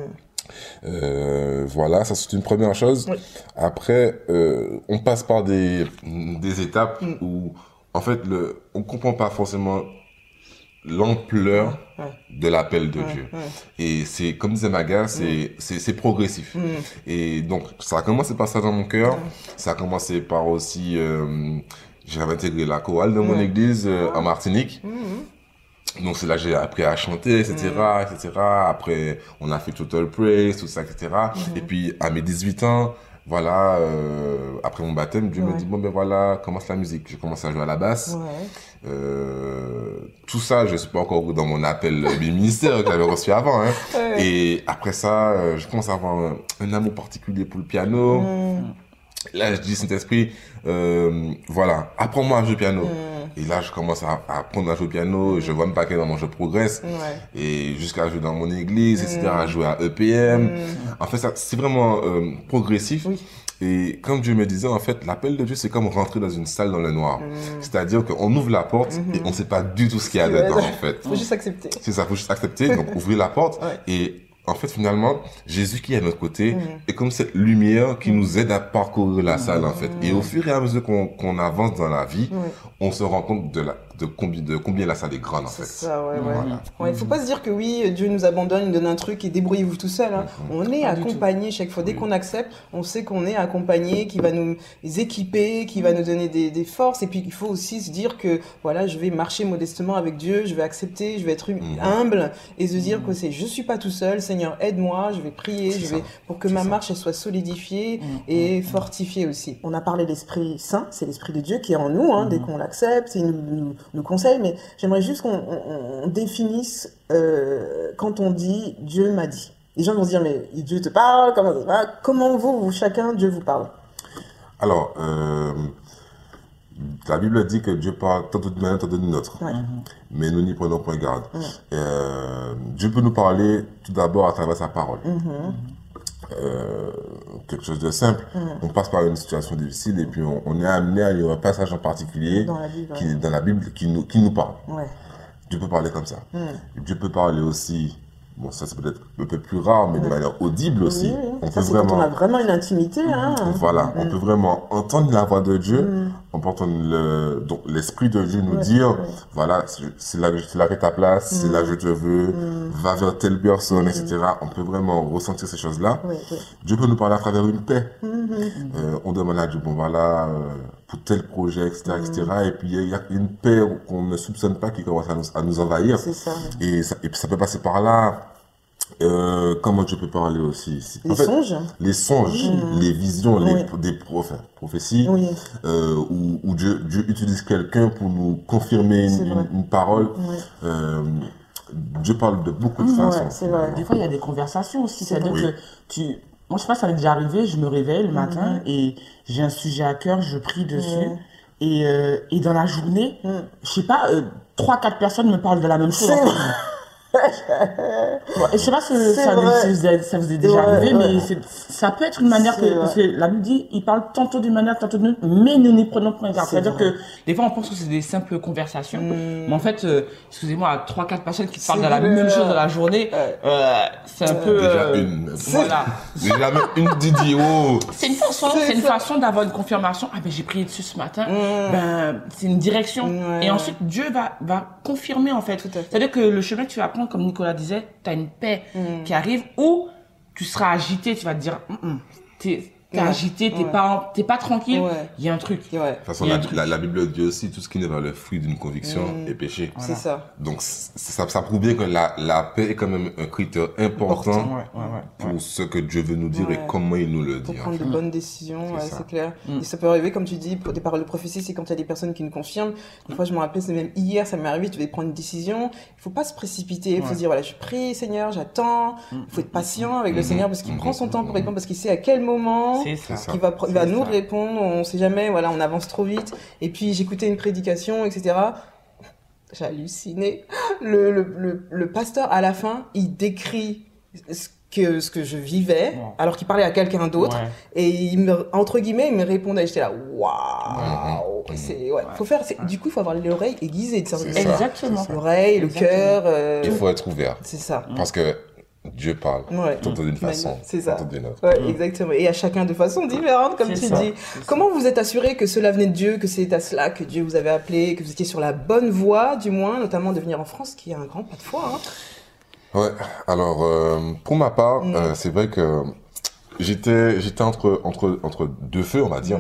Voilà, ça c'est une première chose. Après, on passe par des étapes où, en fait, on comprend pas forcément l'ampleur de l'appel de Dieu. Et c'est, comme disait Maga, c'est progressif. Et donc, ça a commencé par ça dans mon cœur. Ça a commencé par aussi... j'avais intégré la chorale de mon église en Martinique. Donc c'est là que j'ai appris à chanter, etc., etc. Après, on a fait Total Praise, tout ça, etc. Et puis, à mes 18 ans, voilà, après mon baptême, Dieu me dit, bon ben voilà, commence la musique. J'ai commencé à jouer à la basse. Tout ça, je suis pas encore dans mon appel ministère que j'avais reçu avant. Hein. Et après ça, je commence à avoir un amour particulier pour le piano. Là, je dis, Saint-Esprit, voilà, apprends-moi à jouer au piano. Et là, je commence à apprendre à jouer au piano. Je vois même pas quel moment je progresse. Et jusqu'à jouer dans mon église, etc., à jouer à EPM. En fait, ça, c'est vraiment progressif. Et comme Dieu me disait, en fait, l'appel de Dieu, c'est comme rentrer dans une salle dans le noir. C'est-à-dire qu'on ouvre la porte et on sait pas du tout ce qu'il y a dedans, en fait. Faut juste accepter. C'est ça, faut juste accepter. Donc, ouvrir la porte et en fait, finalement, Jésus qui est à notre côté est comme cette lumière qui nous aide à parcourir la salle, en fait. Et au fur et à mesure qu'on avance dans la vie, on se rend compte de combien la salle est grande, en fait. C'est ça, il faut pas se dire que oui, Dieu nous abandonne, il nous donne un truc et débrouillez-vous tout seul. Hein. On est accompagné chaque fois. Dès qu'on accepte, on sait qu'on est accompagné, qui va nous équiper, qui va nous donner des forces. Et puis, il faut aussi se dire que, voilà, je vais marcher modestement avec Dieu, je vais accepter, je vais être humble et se dire que je suis pas tout seul, Seigneur, aide-moi, je vais prier, pour que ma marche elle soit solidifiée et fortifiée aussi. On a parlé de l'Esprit Saint, c'est l'Esprit de Dieu qui est en nous, hein, dès qu'on l'accepte, il nous conseille, mais j'aimerais juste qu'on définisse quand on dit Dieu m'a dit. Les gens vont se dire, mais Dieu te parle, comment vous, chacun, Dieu vous parle. Alors, la Bible dit que Dieu parle tantôt d'une manière, tantôt d'une autre. Ouais. Mais nous n'y prenons point garde. Dieu peut nous parler tout d'abord à travers sa parole. Quelque chose de simple. On passe par une situation difficile et puis on est amené à lire un passage en particulier dans la Bible qui nous parle. Ouais. Dieu peut parler comme ça. Dieu peut parler aussi, bon ça c'est peut-être un peu plus rare, mais de manière audible aussi. On peut vraiment... Quand on a vraiment une intimité. Voilà, on peut vraiment entendre la voix de Dieu, on peut entendre donc l'Esprit de Dieu nous dire, voilà, c'est là que ta place, c'est là que je te veux, va vers telle personne, etc. On peut vraiment ressentir ces choses-là. Dieu peut nous parler à travers une paix. On demande à Dieu, bon voilà, pour tel projet, etc. Et puis il y a une paix qu'on ne soupçonne pas qui commence à nous envahir. C'est ça. Et puis ça peut passer par là. Comment Dieu peut parler aussi ici? Les songes, les visions, des prophéties, où Dieu utilise quelqu'un pour nous confirmer une parole. Dieu parle de beaucoup de façons. Des fois, il y a des conversations aussi. C'est-à-dire que moi, je sais pas, ça m'est déjà arrivé, je me réveille le matin et j'ai un sujet à cœur, je prie dessus. Et dans la journée, je sais pas, 3-4 personnes me parlent de la même chose. Je sais pas si ça vous est déjà arrivé, mais ça peut être une manière parce que la Bible dit, il parle tantôt d'une manière, tantôt d'une autre, mais nous n'y prenons point garde. C'est-à-dire que des fois on pense que c'est des simples conversations, mais en fait, excusez-moi, 3-4 personnes qui parlent de la même chose dans la journée, c'est un peu... Déjà une. Voilà. Déjà même une d'idiot. C'est une façon d'avoir une confirmation. Ah ben j'ai prié dessus ce matin, ben c'est une direction. Et ensuite Dieu va confirmer en fait. C'est-à-dire que le chemin que tu vas prendre, comme Nicolas disait, tu as une paix qui arrive où tu seras agité, tu vas te dire, t'es agité, t'es pas tranquille, il y a un truc. De toute façon, la Bible dit aussi, tout ce qui n'est pas le fruit d'une conviction est péché. Voilà. C'est ça. Donc, ça prouve bien que la paix est quand même un critère important pour ce que Dieu veut nous dire et comment il nous le dit. Pour prendre de bonnes décisions, c'est clair. Et ça peut arriver, comme tu dis, pour des paroles de prophétie, c'est quand il y a des personnes qui nous confirment. Des fois, je me rappelle, c'est même hier, ça m'est arrivé, tu devais prendre une décision. Il faut pas se précipiter. Il faut se dire, voilà, je prie, Seigneur, j'attends. Il faut être patient avec le Seigneur parce qu'il prend son temps pour répondre, parce qu'il sait à quel moment il va nous répondre. On sait jamais, voilà, on avance trop vite. Et puis, j'écoutais une prédication, etc. J'ai halluciné. Le pasteur, à la fin, il décrit ce que je vivais, alors qu'il parlait à quelqu'un d'autre, et entre guillemets, il me répondait. J'étais là, waouh, faut faire. Du coup, il faut avoir l'oreille aiguisée. Exactement. L'oreille, le cœur. Il faut être ouvert. C'est ça. Parce que Dieu parle, tantôt d'une façon, tantôt d'une autre. Exactement. Et à chacun de façon différente, comme tu dis. Comment vous êtes assuré que cela venait de Dieu, que c'est à cela que Dieu vous avait appelé, que vous étiez sur la bonne voie, du moins, notamment de venir en France, qui est un grand pas de foi, Ouais. Alors, pour ma part, c'est vrai que j'étais entre deux feux, on va dire.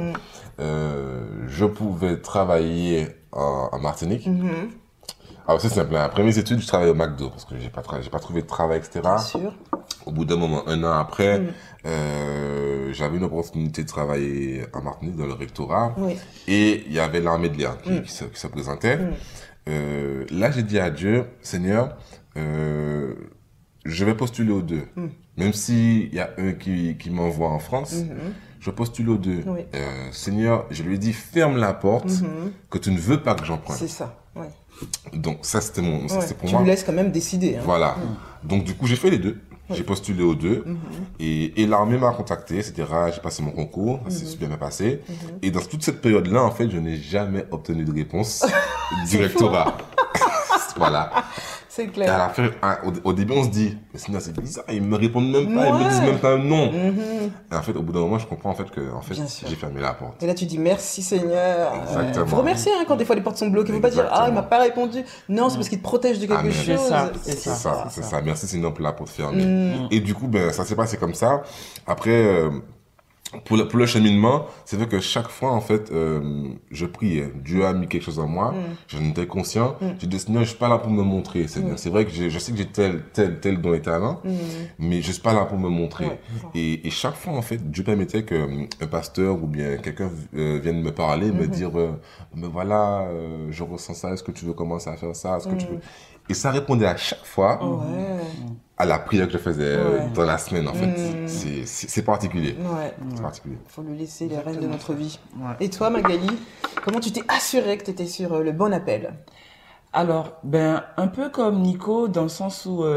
Je pouvais travailler en Martinique. Alors c'est simple, après mes études, je travaillais au McDo parce que j'ai pas trouvé de travail, etc. Bien sûr. Au bout d'un moment, 1 an après, j'avais une opportunité de travailler en Martinique dans le rectorat. Et il y avait l'armée de l'air qui se présentait. Là, j'ai dit à Dieu, Seigneur, je vais postuler aux deux. Même s'il y a un qui m'envoie en France, je postule aux deux. Seigneur, je lui ai dit, ferme la porte, que tu ne veux pas que j'emprunte. C'est ça, Donc ça, c'était pour moi. Tu lui laisses quand même décider. Voilà. Donc du coup, j'ai fait les deux. J'ai postulé aux deux. Et l'armée m'a contacté, etc. J'ai passé mon concours, ça s'est super bien passé. Et dans toute cette période-là, en fait, je n'ai jamais obtenu de réponse du rectorat. Voilà. C'est clair. Et à la fin, au début, on se dit, mais sinon, c'est bizarre, ils me répondent même pas, ils me disent même pas un non. Et en fait, au bout d'un moment, je comprends en fait que j'ai fermé la porte. Et là, tu dis merci Seigneur. Exactement. Faut remercier quand des fois les portes sont bloquées. Faut pas dire il m'a pas répondu. Non, c'est parce qu'il te protège de quelque chose. C'est ça. Merci Seigneur pour la porte fermée. Et du coup, ça s'est passé comme ça. Après, pour le cheminement, c'est vrai que chaque fois, en fait, je priais. Dieu a mis quelque chose en moi. J'en étais conscient. J'ai dit, Seigneur, je suis pas là pour me montrer, Seigneur. C'est vrai que je sais que j'ai tel don et talent, mais je suis pas là pour me montrer. Et chaque fois, en fait, Dieu permettait qu'un pasteur ou bien quelqu'un vienne me parler, me dire, mais voilà, je ressens ça, est-ce que tu veux commencer à faire ça? Est-ce que tu veux... Et ça répondait à chaque fois. à la prière que je faisais dans la semaine, en fait. C'est particulier. Ouais. C'est particulier. Il faut lui laisser les rênes de notre vie. Ouais. Et toi, Magali, comment tu t'es assurée que tu étais sur le bon appel? Alors, un peu comme Nico, dans le sens où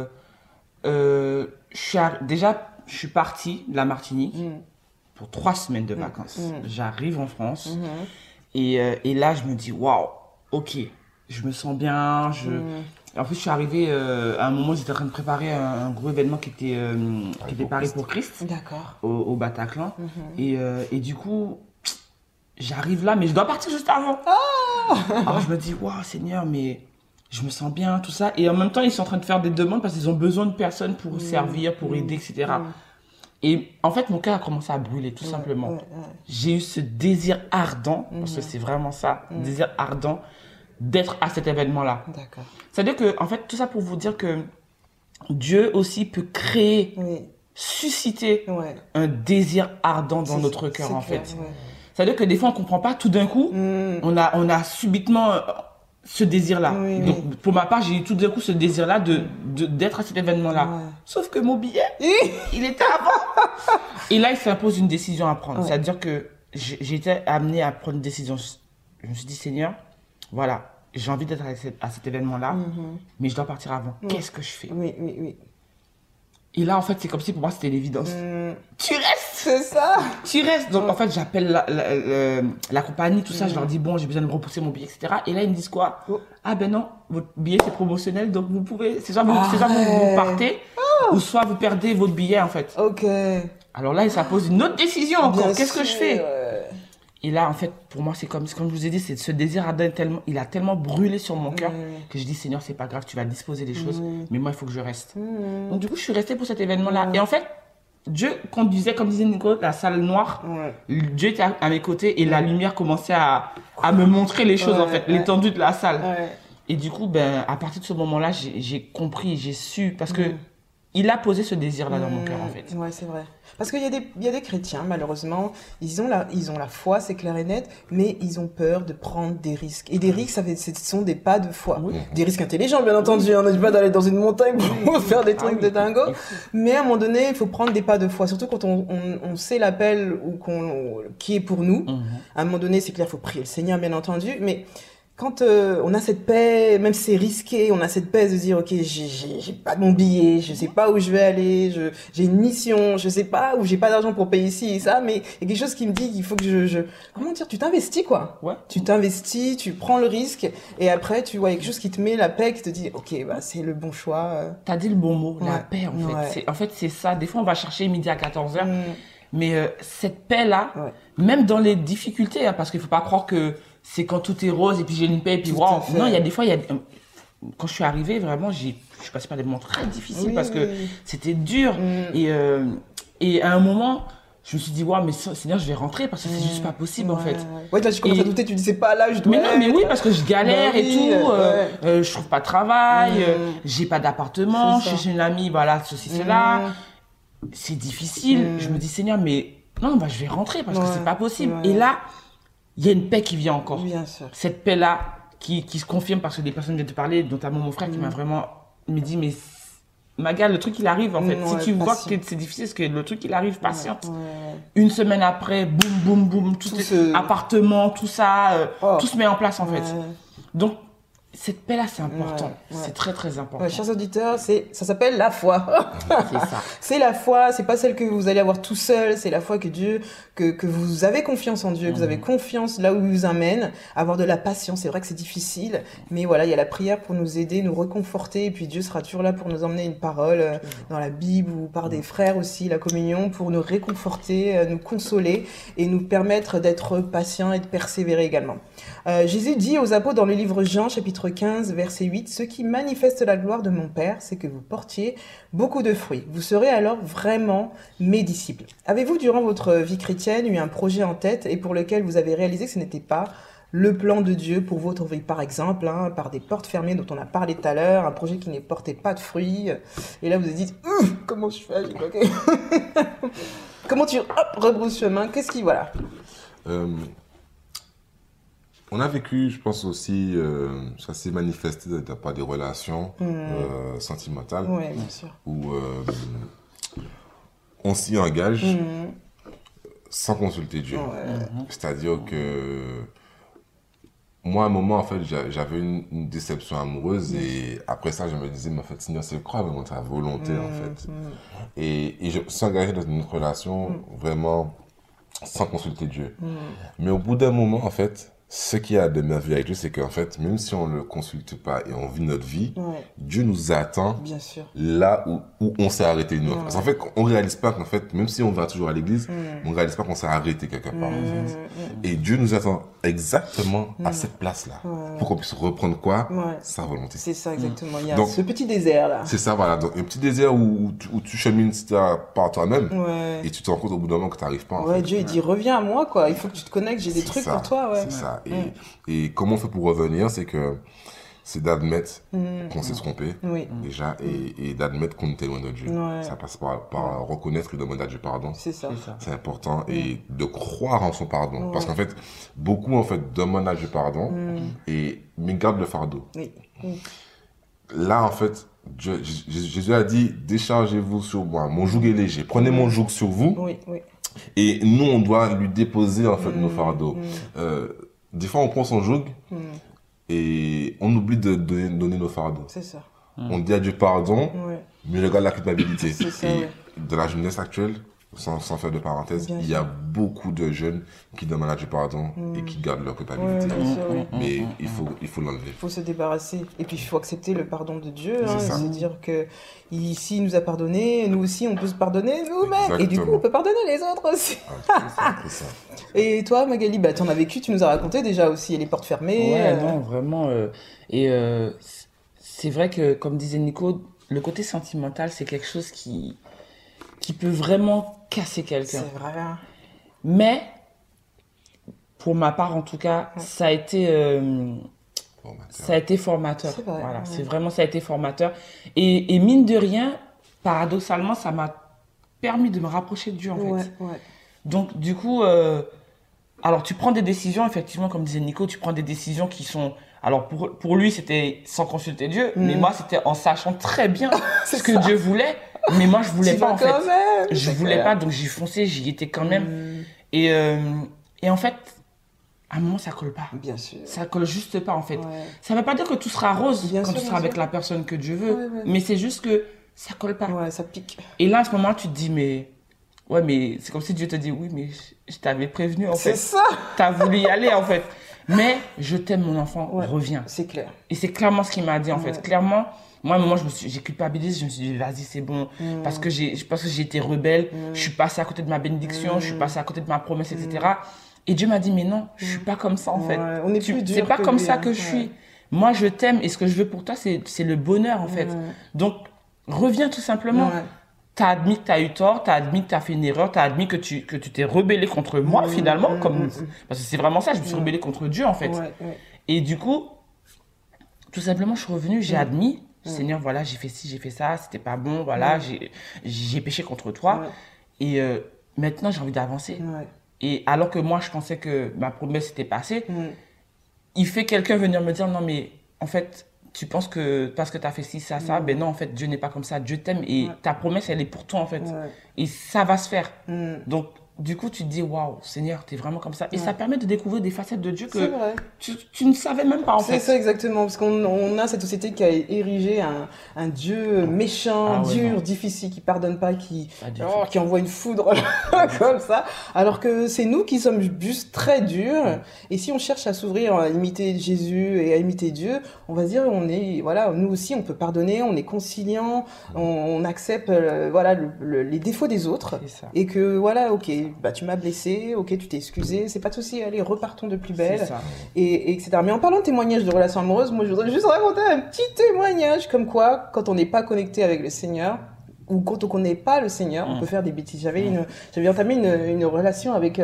déjà, je suis partie de la Martinique pour 3 semaines de vacances. J'arrive en France et là, je me dis, waouh, ok, je me sens bien. En plus, je suis arrivée à un moment, j'étais en train de préparer un gros événement qui était Paris pour Christ. D'accord. Au Bataclan. Et du coup, j'arrive là, mais je dois partir juste avant. Alors je me dis, waouh, Seigneur, mais je me sens bien, tout ça. Et en même temps, ils sont en train de faire des demandes parce qu'ils ont besoin de personnes pour servir, pour aider, etc. Et en fait, mon cœur a commencé à brûler, tout simplement. J'ai eu ce désir ardent, parce que c'est vraiment ça, désir ardent, d'être à cet événement-là. D'accord. C'est-à-dire que, en fait, tout ça pour vous dire que Dieu aussi peut créer, susciter un désir ardent dans notre cœur, en fait. C'est-à-dire que des fois, on ne comprend pas, tout d'un coup, on a subitement ce désir-là. Donc, pour ma part, j'ai eu tout d'un coup ce désir-là d'être à cet événement-là. Sauf que mon billet, il était avant. Et là, il s'impose une décision à prendre. C'est-à-dire que j'ai été amenée à prendre une décision. Je me suis dit, Seigneur, voilà, j'ai envie d'être à cet événement-là, mais je dois partir avant. Qu'est-ce que je fais? Et là, en fait, c'est comme si pour moi, c'était l'évidence. Tu restes! C'est ça! Tu restes! Donc, en fait, j'appelle la compagnie, tout ça, je leur dis, bon, j'ai besoin de me repousser mon billet, etc. Et là, ils me disent quoi? Ah ben non, votre billet, c'est promotionnel, donc vous pouvez, c'est soit vous partez, ou soit vous perdez votre billet, en fait. Ok. Alors là, ça pose une autre décision encore. Qu'est-ce que je fais? Et là, en fait, pour moi, c'est comme je vous ai dit, c'est ce désir ardent, il a tellement brûlé sur mon cœur que je dis, Seigneur, c'est pas grave, tu vas disposer des choses, mais moi, il faut que je reste. Donc, du coup, je suis restée pour cet événement-là. Et en fait, Dieu conduisait, comme disait Nico, la salle noire. Dieu était à mes côtés et la lumière commençait à me montrer les choses, en fait, l'étendue de la salle. Et du coup, à partir de ce moment-là, j'ai compris, j'ai su, parce que il a posé ce désir-là dans mon cœur, en fait. Ouais, c'est vrai. Parce qu'il y a des chrétiens, malheureusement, ils ont la foi, c'est clair et net, mais ils ont peur de prendre des risques. Et des risques, ce sont des pas de foi. Des risques intelligents, bien entendu. On ne dit pas d'aller dans une montagne pour faire des trucs de dingo. Mais à un moment donné, il faut prendre des pas de foi. Surtout quand on sait l'appel ou qui est pour nous. À un moment donné, c'est clair, il faut prier le Seigneur, bien entendu. Mais quand on a cette paix, même si c'est risqué, on a cette paix de dire, ok, j'ai pas mon billet, je sais pas où je vais aller, j'ai une mission, je sais pas, ou j'ai pas d'argent pour payer ici et ça, mais il y a quelque chose qui me dit qu'il faut que comment dire, tu t'investis, quoi. Tu t'investis, tu prends le risque, et après, tu vois, il y a quelque chose qui te met la paix, qui te dit, ok, c'est le bon choix. T'as dit le bon mot, la paix, en fait. En fait, c'est ça. Des fois, on va chercher midi à 14h, mais cette paix-là, même dans les difficultés, parce qu'il faut pas croire que c'est quand tout est rose et puis j'ai une paix et puis waouh. Non, il y a des fois, quand je suis arrivée, vraiment, je suis passée par des moments très difficiles parce que c'était dur. Et à un moment, je me suis dit, waouh, mais Seigneur, je vais rentrer parce que c'est juste pas possible, en fait. Ouais, toi, tu commences à douter, tu dis, c'est pas là, je dois. Mais non, mais oui, parce que je galère et tout. Je trouve pas de travail, j'ai pas d'appartement, je suis chez une amie, voilà, ceci, cela. C'est difficile. Je me dis, Seigneur, mais non, je vais rentrer parce que c'est pas possible. Et là, il y a une paix qui vient encore. Bien sûr. Cette paix-là qui se confirme parce que des personnes viennent te parler, notamment mon frère qui m'a vraiment me dit, mais Maga, le truc il arrive en fait. Si tu vois que c'est difficile, c'est que le truc il arrive, patiente. Une semaine après, boum, boum, boum, tout appartement, tout ça, tout se met en place en fait. Donc, cette paix-là, c'est important. C'est très, très important. Chers auditeurs, ça s'appelle la foi. C'est ça. C'est la foi, c'est pas celle que vous allez avoir tout seul, c'est la foi que Dieu, que vous avez confiance en Dieu, que vous avez confiance là où il vous amène, avoir de la patience. C'est vrai que c'est difficile, mais voilà, il y a la prière pour nous aider, nous réconforter, et puis Dieu sera toujours là pour nous emmener une parole dans la Bible ou par des frères aussi, la communion, pour nous réconforter, nous consoler et nous permettre d'être patients et de persévérer également. Jésus dit aux apôtres dans le livre Jean, chapitre 15, verset 8, « Ce qui manifeste la gloire de mon Père, c'est que vous portiez beaucoup de fruits. Vous serez alors vraiment mes disciples. » Avez-vous, durant votre vie chrétienne, eu un projet en tête et pour lequel vous avez réalisé que ce n'était pas le plan de Dieu pour votre vie, par exemple, par des portes fermées dont on a parlé tout à l'heure, un projet qui ne portait pas de fruits, et là vous vous dites, comment je fais, j'ai bloqué. Comment tu rebrousses chemin, qu'est-ce qui, voilà. On a vécu, je pense aussi, ça s'est manifesté par des relations sentimentales. Oui, bien sûr. Où on s'y engage sans consulter Dieu. C'est-à-dire que moi, à un moment, en fait, j'avais une déception amoureuse et après ça, je me disais, mais en fait, Seigneur, c'est quoi vraiment ta volonté, en fait? Et je me suis engagé dans une relation vraiment sans consulter Dieu. Mais au bout d'un moment, en fait, ce qu'il y a de merveilleux avec Dieu, c'est qu'en fait, même si on ne le consulte pas et on vit notre vie, Dieu nous attend Bien sûr. là où on s'est arrêté nous. Parce qu'en fait, on ne réalise pas qu'en fait, même si on va toujours à l'église, on ne réalise pas qu'on s'est arrêté quelque part. En fait. Et Dieu nous attend exactement à cette place-là pour qu'on puisse reprendre quoi? Sa volonté. C'est ça, exactement. Il y a Donc, ce petit désert-là. C'est ça, voilà. Donc, un petit désert où tu chemines par toi-même et tu te rends compte au bout d'un moment que tu n'arrives pas. En fait. Dieu, il dit, reviens à moi, quoi. Il faut que tu te connectes, j'ai des trucs pour toi. C'est ça. Et comment on fait pour revenir, c'est d'admettre qu'on s'est trompé, déjà, et d'admettre qu'on était loin de Dieu. Ça passe par reconnaître et demander à Dieu pardon. C'est ça. C'est important. Et de croire en son pardon. Parce qu'en fait, beaucoup, en fait, demandent à Dieu pardon, mais gardent le fardeau. Là, en fait, Jésus a dit, déchargez-vous sur moi. Mon joug est léger. Prenez mon joug sur vous. Et nous, on doit lui déposer, en fait, nos fardeaux. Des fois, on prend son joug et on oublie de donner nos fardeaux. C'est ça. On dit à Dieu pardon, mais regarde la culpabilité. C'est ça, et dans la jeunesse actuelle, sans faire de parenthèse, il y a beaucoup de jeunes qui demandent à Dieu pardon et qui gardent leur culpabilité. Mais il faut l'enlever. Il faut se débarrasser. Et puis, il faut accepter le pardon de Dieu. Se dire que s'il nous a pardonné, nous aussi, on peut se pardonner nous-mêmes. Et du coup, on peut pardonner les autres aussi. C'est ça. Et toi, Magali, tu en as vécu, tu nous as raconté déjà aussi les portes fermées. Ouais, non, vraiment. C'est vrai que, comme disait Nico, le côté sentimental, c'est quelque chose qui peut vraiment casser quelqu'un. C'est vrai. Mais, pour ma part en tout cas, ça a été formateur. C'est vrai, voilà, c'est vraiment, ça a été formateur. Et mine de rien, paradoxalement, ça m'a permis de me rapprocher de Dieu en fait. Donc du coup, alors tu prends des décisions, effectivement, comme disait Nico, tu prends des décisions qui sont... Alors pour lui, c'était sans consulter Dieu, mais moi, c'était en sachant très bien ce que Dieu voulait. Mais moi, je voulais pas, en fait. Je voulais pas, donc j'ai foncé, j'y étais quand même. Et en fait, à un moment, ça colle pas. Bien sûr. Ça colle juste pas, en fait. Ça veut pas dire que tout sera rose quand tu seras avec la personne que Dieu veut. Mais c'est juste que ça colle pas. Ça pique. Et là, à ce moment, tu te dis, mais c'est comme si Dieu te dit, oui, mais je t'avais prévenu, en fait. C'est ça. T'as voulu y aller, en fait. Mais je t'aime, mon enfant, reviens. C'est clair. Et c'est clairement ce qu'il m'a dit, en fait. Clairement. Moi, à un moment, j'ai culpabilisé, je me suis dit, vas-y, c'est bon. Parce que j'ai été rebelle, je suis passée à côté de ma bénédiction, je suis passée à côté de ma promesse, etc. Et Dieu m'a dit, mais non, je suis pas comme ça, en fait. On est plus dur. C'est pas comme ça que je suis. Moi, je t'aime et ce que je veux pour toi, c'est le bonheur, en fait. Donc, reviens tout simplement. T'as admis que t'as eu tort, t'as admis que t'as fait une erreur, t'as admis que tu t'es rebellé contre moi, finalement. Parce que c'est vraiment ça, je me suis rebellée contre Dieu, en fait. Et du coup, tout simplement, je suis revenue, j'ai admis. Seigneur, voilà, j'ai fait ci, j'ai fait ça, c'était pas bon, voilà, j'ai péché contre toi. Et maintenant, j'ai envie d'avancer. Et alors que moi, je pensais que ma promesse était passée, il fait quelqu'un venir me dire, non, mais en fait, tu penses que parce que tu as fait ci, ça, ben non, en fait, Dieu n'est pas comme ça, Dieu t'aime et ta promesse, elle est pour toi, en fait. Et ça va se faire. Donc, du coup, tu te dis, waouh, Seigneur, t'es vraiment comme ça. Et ça permet de découvrir des facettes de Dieu que tu ne savais même pas, en fait. C'est ça, exactement. Parce qu'on a cette société qui a érigé un Dieu méchant, dur, difficile, qui pardonne pas, qui envoie une foudre comme ça. Alors que c'est nous qui sommes juste très durs. Et si on cherche à s'ouvrir, à imiter Jésus et à imiter Dieu, on va se dire, nous aussi, on peut pardonner, on est conciliant, on accepte, les défauts des autres. Et que, ok, tu m'as blessé, ok, tu t'es excusé, c'est pas de souci, allez, repartons de plus belle, et etc. Mais en parlant de témoignages de relations amoureuses, moi je voudrais juste raconter un petit témoignage comme quoi, quand on n'est pas connecté avec le Seigneur, ou quand on connaît pas le Seigneur, on peut faire des bêtises. J'avais entamé une relation avec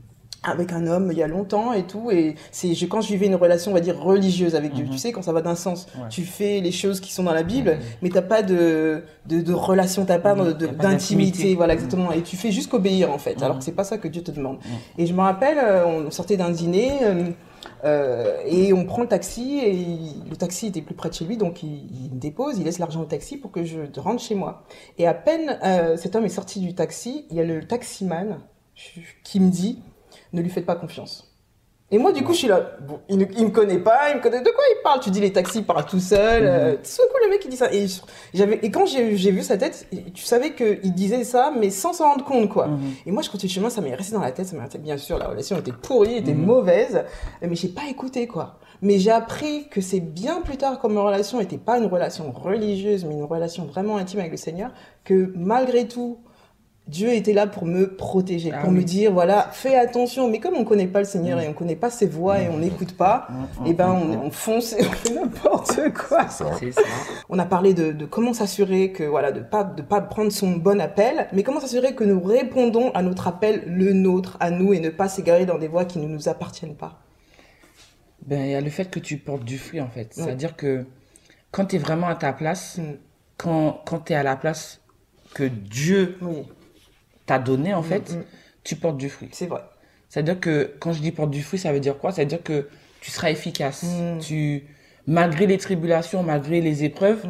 un homme il y a longtemps et tout, et quand je vivais une relation, on va dire, religieuse avec Dieu, tu sais, quand ça va d'un sens, tu fais les choses qui sont dans la Bible, mais t'as pas de relation, t'as pas d'intimité, voilà, exactement, et tu fais juste qu'obéir, en fait, alors que c'est pas ça que Dieu te demande. Et je me rappelle, on sortait d'un dîner, Et on prend le taxi, et le taxi était plus près de chez lui, donc il me dépose, il laisse l'argent au taxi pour que je rentre chez moi. Et à peine cet homme est sorti du taxi, il y a le taximan qui me dit « Ne lui faites pas confiance ». Et moi, du coup, je suis là, bon, il me connaît pas, de quoi il parle? Tu dis les taxis parlent tout seul. Tout d'un coup, le mec, il dit ça. Et quand j'ai vu sa tête, tu savais qu'il disait ça, mais sans s'en rendre compte, quoi. Et moi, je continue le chemin, ça m'est resté dans la tête, bien sûr, la relation était pourrie, était mauvaise, mais j'ai pas écouté, quoi. Mais j'ai appris que c'est bien plus tard, comme ma relation n'était pas une relation religieuse, mais une relation vraiment intime avec le Seigneur, que malgré tout, Dieu était là pour me protéger, pour me dire, voilà, fais attention. Mais comme on ne connaît pas le Seigneur et on ne connaît pas ses voix et on n'écoute pas, et ben on fonce et on fait n'importe quoi. C'est ça. On a parlé de comment s'assurer que, voilà, de pas prendre son bon appel, mais comment s'assurer que nous répondons à notre appel, le nôtre, à nous, et ne pas s'égarer dans des voies qui ne nous appartiennent pas. Ben, il y a le fait que tu portes du fruit, en fait. C'est-à-dire que quand tu es vraiment à ta place, quand tu es à la place que Dieu t'a donné, en fait, tu portes du fruit. C'est vrai. C'est-à-dire que quand je dis porte du fruit, ça veut dire quoi? Ça veut dire que tu seras efficace. Malgré les tribulations, malgré les épreuves,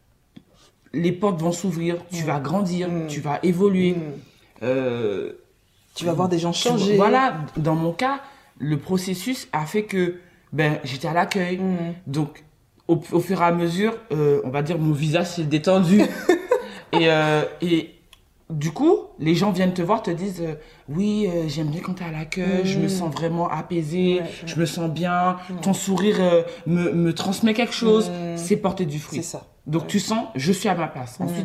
les portes vont s'ouvrir, tu vas grandir, tu vas évoluer. Tu vas voir des gens changer. Voilà, dans mon cas, le processus a fait que j'étais à l'accueil. Donc, au fur et à mesure, on va dire, mon visage s'est détendu. et du coup, les gens viennent te voir, te disent oui, j'aime bien quand tu es à l'accueil, je me sens vraiment apaisée, je me sens bien, ton sourire me transmet quelque chose, c'est porter du fruit. C'est ça. Donc tu sens, je suis à ma place. Ensuite,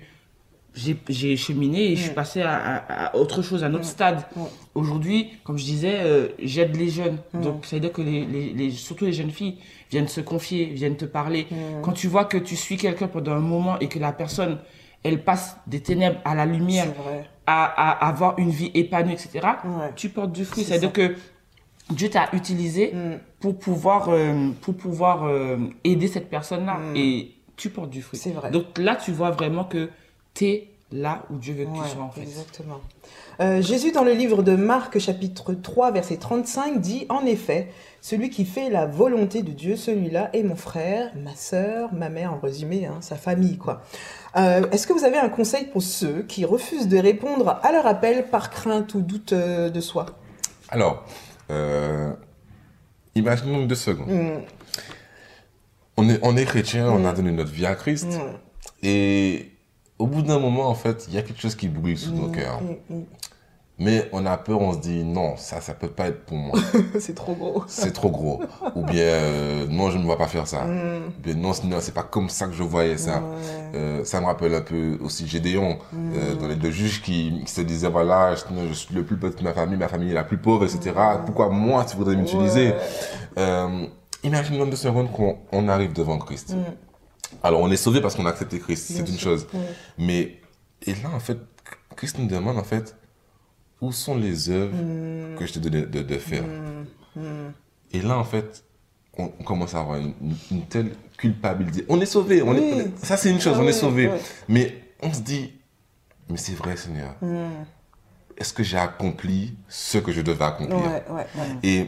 j'ai cheminé et je suis passée à autre chose, à un autre stade. Aujourd'hui, comme je disais, j'aide les jeunes. Donc ça veut dire que surtout les jeunes filles viennent se confier, viennent te parler. Quand tu vois que tu suis quelqu'un pendant un moment et que la personne, elle passe des ténèbres à la lumière, à avoir une vie épanouie, etc., tu portes du fruit. C'est-à-dire que Dieu t'a utilisé pour pouvoir aider cette personne-là. Et tu portes du fruit. C'est vrai. Donc là, tu vois vraiment que tu es là où Dieu veut que tu sois, en fait. Exactement. Jésus, dans le livre de Marc, chapitre 3, verset 35, dit « En effet, celui qui fait la volonté de Dieu, celui-là est mon frère, ma sœur, ma mère, en résumé, sa famille, quoi. » Est-ce que vous avez un conseil pour ceux qui refusent de répondre à leur appel par crainte ou doute de soi? Alors, imaginons 2 secondes. On est chrétien, on a donné notre vie à Christ. Et au bout d'un moment, en fait, il y a quelque chose qui brûle sous nos cœurs. Mais on a peur, on se dit non, ça peut pas être pour moi. C'est trop gros. C'est trop gros. Ou bien non, je ne vais pas faire ça. Ou bien non, c'est pas comme ça que je voyais ça. Ça me rappelle un peu aussi Gédéon, dans les 2 juges qui se disaient voilà, je suis le plus petit de ma famille est la plus pauvre, etc. Pourquoi moi tu voudrais m'utiliser? Imagine dans 2 secondes qu'on arrive devant Christ. Alors on est sauvé parce qu'on a accepté Christ, c'est une chose. Mais et là en fait, Christ nous demande en fait où sont les œuvres que je t'ai donné de faire. Et là en fait, on commence à avoir une telle culpabilité. On est sauvé, ça c'est une chose, on est sauvé. Mais on se dit, mais c'est vrai Seigneur, est-ce que j'ai accompli ce que je devais accomplir? Et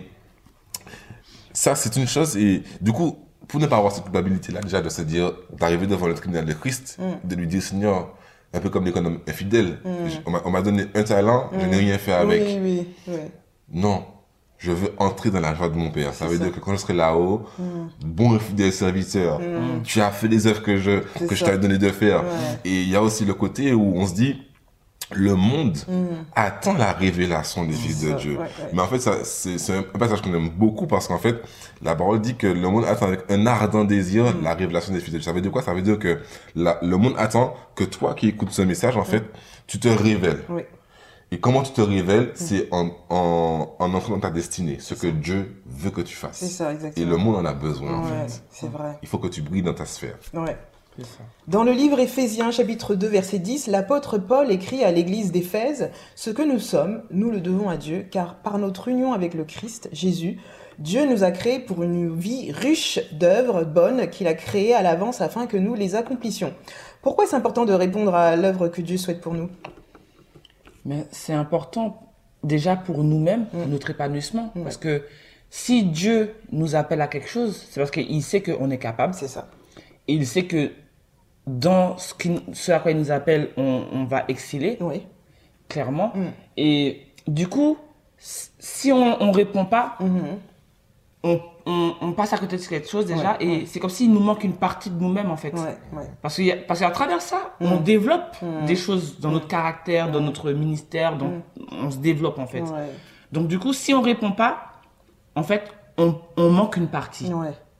ça c'est une chose, et du coup, pour ne pas avoir cette culpabilité-là, déjà de se dire, d'arriver devant le tribunal de Christ, de lui dire, Seigneur, un peu comme l'économe infidèle, on m'a donné un talent, je n'ai rien fait avec. Non, je veux entrer dans la joie de mon Père. Ça veut dire que quand je serai là-haut, bon et fidèle serviteur, tu as fait les œuvres que je t'avais donné de faire. Et il y a aussi le côté où on se dit, le monde attend la révélation des fils de Dieu. Mais en fait, c'est un passage qu'on aime beaucoup parce qu'en fait, la parole dit que le monde attend avec un ardent désir la révélation des fils de Dieu. Ça veut dire quoi? Ça veut dire que le monde attend que toi qui écoutes ce message, en fait, tu te révèles. Et comment tu te révèles? C'est en entrant dans ta destinée, ce que Dieu veut que tu fasses. C'est ça, exactement. Et le monde en a besoin, en fait. C'est vrai. Il faut que tu brilles dans ta sphère. Dans le livre Éphésiens, chapitre 2, verset 10, l'apôtre Paul écrit à l'église d'Éphèse « Ce que nous sommes, nous le devons à Dieu, car par notre union avec le Christ, Jésus, Dieu nous a créés pour une vie riche d'œuvres bonnes qu'il a créées à l'avance afin que nous les accomplissions. » Pourquoi c'est important de répondre à l'œuvre que Dieu souhaite pour nous? Mais c'est important déjà pour nous-mêmes, pour notre épanouissement, parce que si Dieu nous appelle à quelque chose, c'est parce qu'il sait qu'on est capable. C'est ça. Et il sait que dans ce à quoi il nous appelle, on va exceller, clairement. Et du coup, si on ne répond pas, on passe à côté de quelque chose déjà, et c'est comme s'il nous manque une partie de nous-mêmes, en fait. Parce qu'à travers ça, on développe des choses dans notre caractère, dans notre ministère, on se développe, en fait. Donc du coup, si on ne répond pas, en fait, on manque une partie.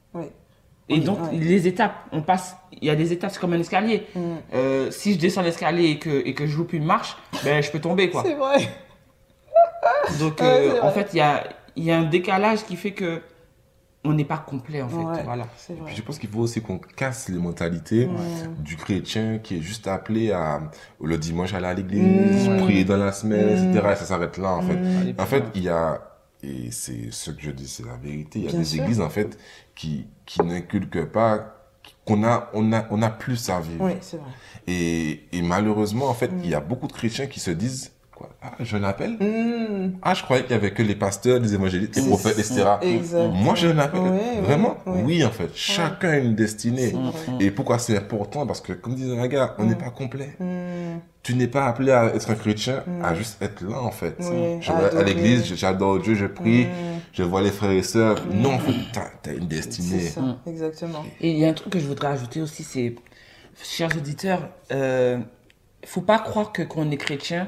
Et donc, les étapes, il y a des étapes, c'est comme un escalier. Si je descends l'escalier et que je loupe une marche, ben, je peux tomber, quoi. C'est vrai. Donc, en fait, il y a un décalage qui fait que on n'est pas complet, en fait. Voilà. Et puis, je pense qu'il faut aussi qu'on casse les mentalités du chrétien qui est juste appelé le dimanche aller à l'église, prier dans la semaine, etc. Et ça s'arrête là, en fait. En fait, il y a, et c'est ce que je dis, c'est la vérité, il y a des églises, en fait, qui n'inculquent pas, on a plus à vivre. Oui, c'est vrai. Et malheureusement, en fait, il y a beaucoup de chrétiens qui se disent, quoi, je l'appelle. Je croyais qu'il y avait que les pasteurs, les évangélistes, les prophètes, etc. Moi, je l'appelle. Vraiment? Oui, en fait. Chacun a une destinée. Et pourquoi c'est important? Parce que, comme disait la gars, on n'est pas complet. Tu n'es pas appelé à être un chrétien, à juste être là, en fait. Je vais à l'église, j'adore Dieu, je prie, je vois les frères et sœurs. Non, en fait, t'as une destinée. C'est ça, exactement. Et il y a un truc que je voudrais ajouter aussi, c'est, chers auditeurs, faut pas croire que quand on est chrétien,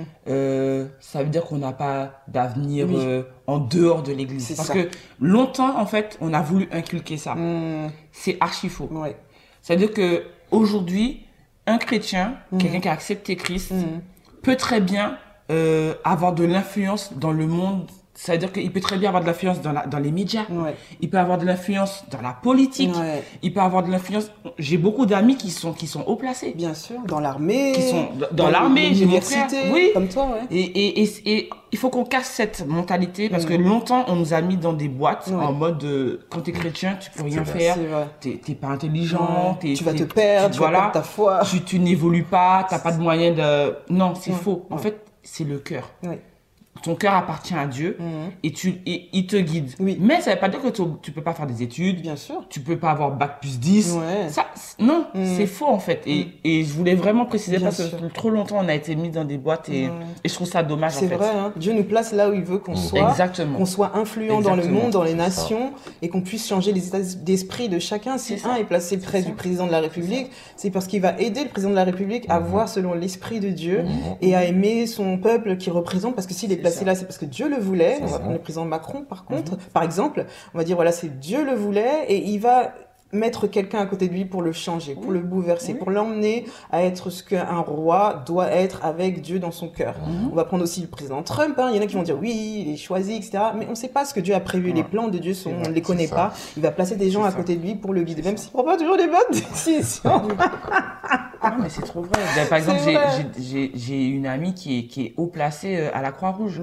ça veut dire qu'on n'a pas d'avenir en dehors de l'église. Parce que longtemps, en fait, on a voulu inculquer ça. C'est archi faux. C'est-à-dire que aujourd'hui, un chrétien, quelqu'un qui a accepté Christ, peut très bien avoir de l'influence dans le monde. C'est-à-dire qu'il peut très bien avoir de l'influence dans les médias. Il peut avoir de l'influence dans la politique. Il peut avoir de l'influence. J'ai beaucoup d'amis qui sont haut placés. Bien sûr, dans l'armée. Qui sont dans l'armée, j'ai mon frère. Oui. Comme toi, Et il faut qu'on casse cette mentalité parce que longtemps, on nous a mis dans des boîtes en mode quand t'es chrétien, tu peux rien faire. T'es pas intelligent. Tu vas te perdre, tu vas perdre ta foi. Tu n'évolues pas, t'as pas de moyens de... Non, c'est faux. En fait, c'est le cœur. Ton cœur appartient à Dieu et il te guide. Mais ça ne veut pas dire que tu peux pas faire des études. Bien sûr. Tu peux pas avoir bac plus 10. Ça, non, c'est faux en fait. Et je voulais vraiment préciser parce que trop longtemps on a été mis dans des boîtes et je trouve ça dommage en fait. C'est vrai, hein. Dieu nous place là où il veut qu'on soit. Exactement. Qu'on soit influent dans le monde, dans les nations et qu'on puisse changer les états d'esprit de chacun. Si un est placé près du président de la République, c'est parce qu'il va aider le président de la République à voir selon l'esprit de Dieu et à aimer son peuple qu'il représente parce que s'il est placé là, c'est parce que Dieu le voulait. On va prendre le président Macron, par exemple. On va dire, voilà, c'est Dieu le voulait et il va mettre quelqu'un à côté de lui pour le changer, pour le bouleverser, pour l'emmener à être ce qu'un roi doit être avec Dieu dans son cœur. On va prendre aussi le président Trump. Il y en a qui vont dire, oui, il est choisi, etc. Mais on ne sait pas ce que Dieu a prévu. Les plans de Dieu, on ne les connaît pas. Il va placer des gens à côté de lui pour le guider, même s'il ne prend pas toujours les bonnes décisions. Non, mais c'est trop vrai. Par exemple, j'ai une amie qui est haut placée à la Croix-Rouge.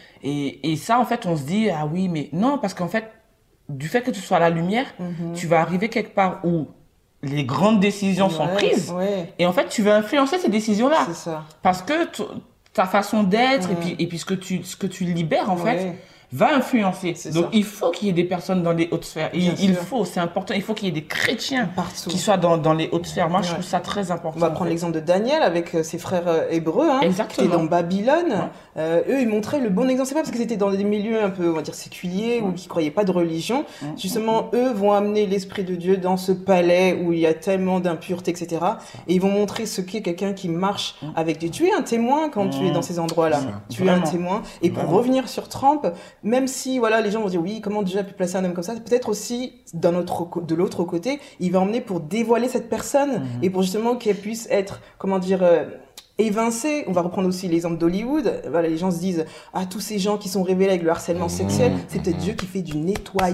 Et ça, en fait, on se dit, ah oui, mais non, parce qu'en fait, du fait que tu sois à la lumière, tu vas arriver quelque part où les grandes décisions sont prises. Et en fait, tu vas influencer ces décisions-là. C'est ça. Parce que ta façon d'être et puis ce que tu libères, en fait, va influencer. Donc, il faut qu'il y ait des personnes dans les hautes sphères. C'est important, il faut qu'il y ait des chrétiens qui soient dans les hautes sphères. Moi, je trouve ça très important. On va prendre l'exemple de Daniel avec ses frères hébreux, qui étaient dans Babylone. Eux, ils montraient le bon exemple. C'est pas parce qu'ils étaient dans des milieux un peu, on va dire, séculiers ou qui croyaient pas de religion. Justement, eux vont amener l'esprit de Dieu dans ce palais où il y a tellement d'impureté, etc. Et ils vont montrer ce qu'est quelqu'un qui marche avec Dieu. Tu es un témoin quand tu es dans ces endroits-là. Tu es un témoin. Et pour revenir sur Trump, même si voilà, les gens vont dire oui, comment Dieu a pu placer un homme comme ça, peut-être aussi de l'autre côté, il va emmener pour dévoiler cette personne et pour justement qu'elle puisse être, comment dire, évincée. On va reprendre aussi l'exemple d'Hollywood. Voilà, les gens se disent tous ces gens qui sont révélés avec le harcèlement sexuel, c'est peut-être Dieu qui fait du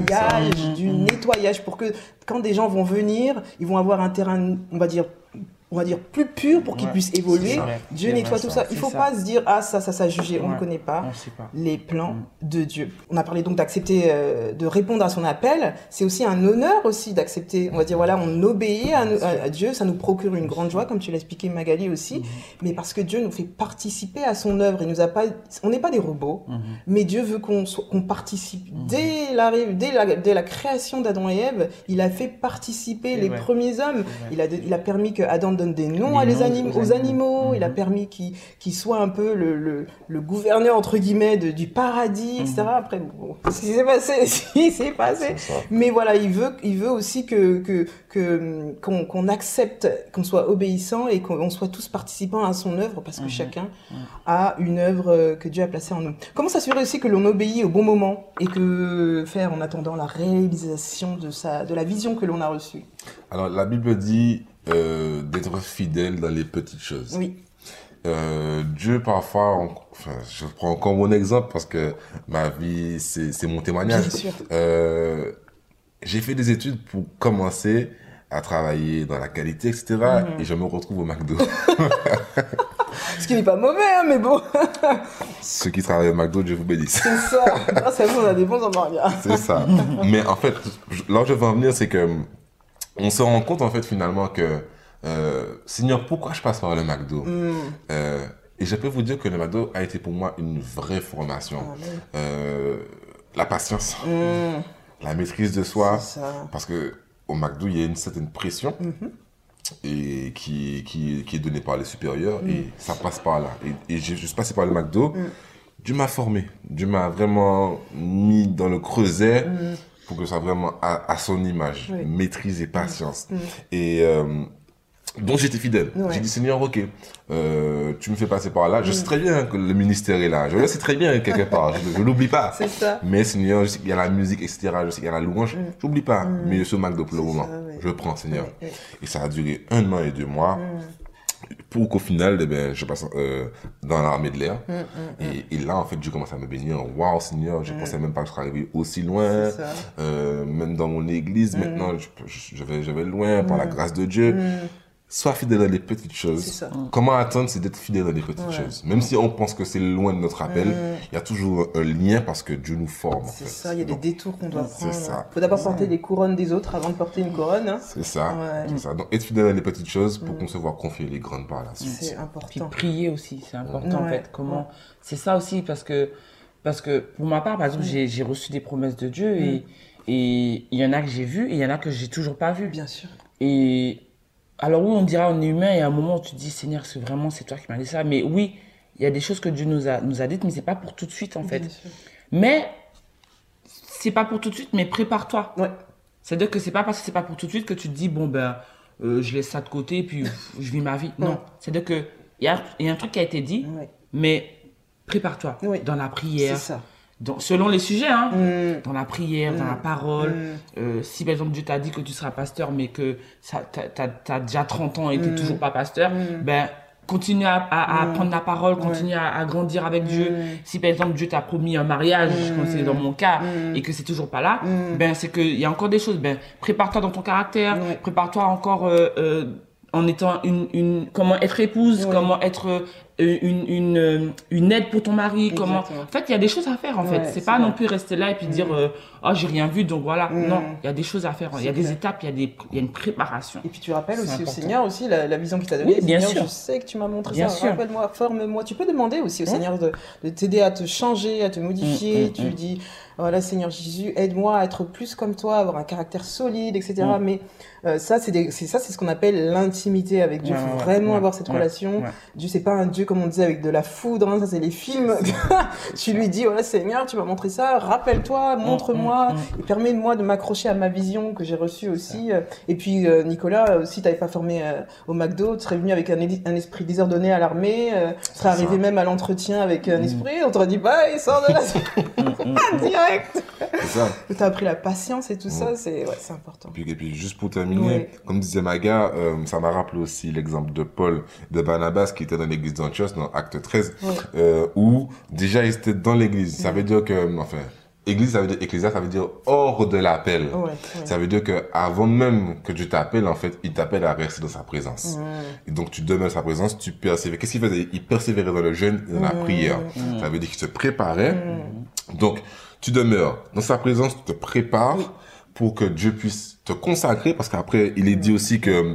nettoyage pour que quand des gens vont venir, ils vont avoir un terrain, on va dire, on va dire, plus pur pour qu'il puisse évoluer. Dieu nettoie tout ça. Il ne faut pas se dire, ah, ça juger. On ne connaît pas les plans de Dieu. On a parlé donc d'accepter, de répondre à son appel. C'est aussi un honneur aussi d'accepter. On va dire, voilà, on obéit à Dieu. Ça nous procure une grande joie, comme tu l'as expliqué, Magali aussi. Mais parce que Dieu nous fait participer à son œuvre. Il nous a pas, on n'est pas des robots, mais Dieu veut qu'on participe. Dès la création d'Adam et Ève, il a fait participer les premiers hommes. Il a permis que Adam donne des noms aux animaux. Il a permis qu'il soit un peu le gouverneur entre guillemets du paradis, etc. Après, bon, ce qui s'est passé, mais voilà, il veut aussi qu'on accepte, qu'on soit obéissant et qu'on soit tous participants à son œuvre, parce que chacun a une œuvre que Dieu a placée en nous. Comment s'assurer aussi que l'on obéit au bon moment et que faire en attendant la réalisation de la vision que l'on a reçue? Alors, la Bible dit d'être fidèle dans les petites choses. Oui. Dieu, parfois, je prends encore mon exemple parce que ma vie, c'est mon témoignage. Bien sûr. J'ai fait des études pour commencer à travailler dans la qualité, etc. Et je me retrouve au McDo. Ce qui n'est pas mauvais, hein, mais bon. Ceux qui travaillent au McDo, Dieu vous bénisse. C'est ça. Grâce à vous, on a des bons hamburgers. C'est ça. Mais en fait, là où je veux en venir, c'est que on se rend compte, en fait, finalement, que Seigneur, pourquoi je passe par le McDo? Et je peux vous dire que le McDo a été pour moi une vraie formation. La patience, la maîtrise de soi. Parce que au McDo, il y a une certaine pression et qui est donnée par les supérieurs et ça passe par là. Et je suis passé par le McDo. Dieu m'a formé. Dieu m'a vraiment mis dans le creuset pour que ça soit vraiment à son image. Maîtrise et patience. Et donc j'étais fidèle. J'ai dit, Seigneur, ok, tu me fais passer par là. Je sais très bien que le ministère est là. Je le sais très bien quelque part. Je l'oublie pas. C'est ça. Mais Seigneur, je sais qu'il y a la musique, etc. Je sais qu'il y a la louange. J'oublie pas. Mais je suis au McDo pour le moment. Je prends, Seigneur. Et ça a duré 1 an et 2 mois. Pour qu'au final, je passe dans l'armée de l'air. Et là, en fait, Dieu commence à me bénir. Waouh, Seigneur, je pensais même pas que je serais arrivé aussi loin. Même dans mon église, maintenant, je vais loin par la grâce de Dieu. Sois fidèle dans les petites choses. Comment attendre, c'est d'être fidèle dans les petites choses. Même si on pense que c'est loin de notre appel, il y a toujours un lien parce que Dieu nous forme. C'est ça, il y a des détours qu'on doit prendre. Il faut d'abord porter les couronnes des autres avant de porter une couronne. Hein. C'est ça, c'est ça. Donc, être fidèle dans les petites choses pour concevoir confier les grandes par la suite. C'est important. Puis prier aussi, c'est important en fait. Comment... C'est ça aussi parce que pour ma part, par exemple, j'ai reçu des promesses de Dieu et il y en a que j'ai vues et il y en a que j'ai toujours pas vues. Bien sûr. Et alors oui, on dira on est humain et à un moment où tu te dis Seigneur, c'est toi qui m'as dit ça. Mais oui, il y a des choses que Dieu nous a dites, mais c'est pas pour tout de suite en fait. Mais c'est pas pour tout de suite, mais prépare-toi. C'est-à-dire que c'est pas parce que c'est pas pour tout de suite que tu te dis bon ben je laisse ça de côté et puis je vis ma vie. Non, c'est-à-dire que il y a un truc qui a été dit, mais prépare-toi dans la prière. C'est ça. Selon les sujets, hein, dans la prière, dans la parole, si par exemple Dieu t'a dit que tu seras pasteur mais que t'as déjà 30 ans et t'es toujours pas pasteur, ben continue à prendre la parole, continue à grandir avec Dieu. Si par exemple Dieu t'a promis un mariage, comme c'est dans mon cas, et que c'est toujours pas là, ben c'est qu'il y a encore des choses. Ben prépare-toi dans ton caractère, prépare-toi encore en étant comment être épouse, comment être une aide pour ton mari, comment... En fait, il y a des choses à faire, en fait. C'est pas non plus rester là et puis dire « Oh, j'ai rien vu, donc voilà. » Non, il y a des choses à faire. Il y a des étapes, il y a une préparation. Et puis tu rappelles aussi au Seigneur aussi la vision qu'il t'a donnée. Oui, bien Seigneur, sûr. Je sais que tu m'as montré ça. Rappelle-moi, forme-moi. Tu peux demander aussi au Seigneur de t'aider à te changer, à te modifier. Tu lui dis « Voilà, Seigneur Jésus, aide-moi à être plus comme toi, à avoir un caractère solide, etc. » Mais ça, c'est ce qu'on appelle l'intimité avec Dieu. Il faut vraiment avoir cette relation. Dieu, c'est pas un Dieu, comme on disait, avec de la foudre. Hein, ça, c'est les films. Tu lui dis, voilà, Seigneur, tu m'as montré ça. Rappelle-toi, montre-moi. Et permets-moi de m'accrocher à ma vision que j'ai reçue aussi. Et puis, Nicolas, si tu n'avais pas formé au McDo, tu serais venu avec un esprit désordonné à l'armée. Tu serais arrivé même à l'entretien avec un esprit. On t'aurait dit, bah, il sort de là. Direct. C'est ça. Tu as appris la patience et tout ça. C'est important. Et puis, juste pour terminer, comme disait Maga, ça m'a rappelé aussi l'exemple de Paul, de Barnabas, qui était dans l'église d'Antioche, dans Acte 13, où déjà ils étaient dans l'église. Ça veut dire que, enfin, Église, ça veut dire, ecclésia, ça veut dire hors de l'appel. Ça veut dire que avant même que Dieu t'appelle, en fait, il t'appelle à rester dans sa présence. Et donc, tu demeures dans sa présence, tu persévères. Qu'est-ce qu'il faisait? Il persévérait dans le jeûne et dans la prière. Ça veut dire qu'il se préparait. Donc, tu demeures dans sa présence, tu te prépares pour que Dieu puisse te consacrer, parce qu'après, il est dit aussi que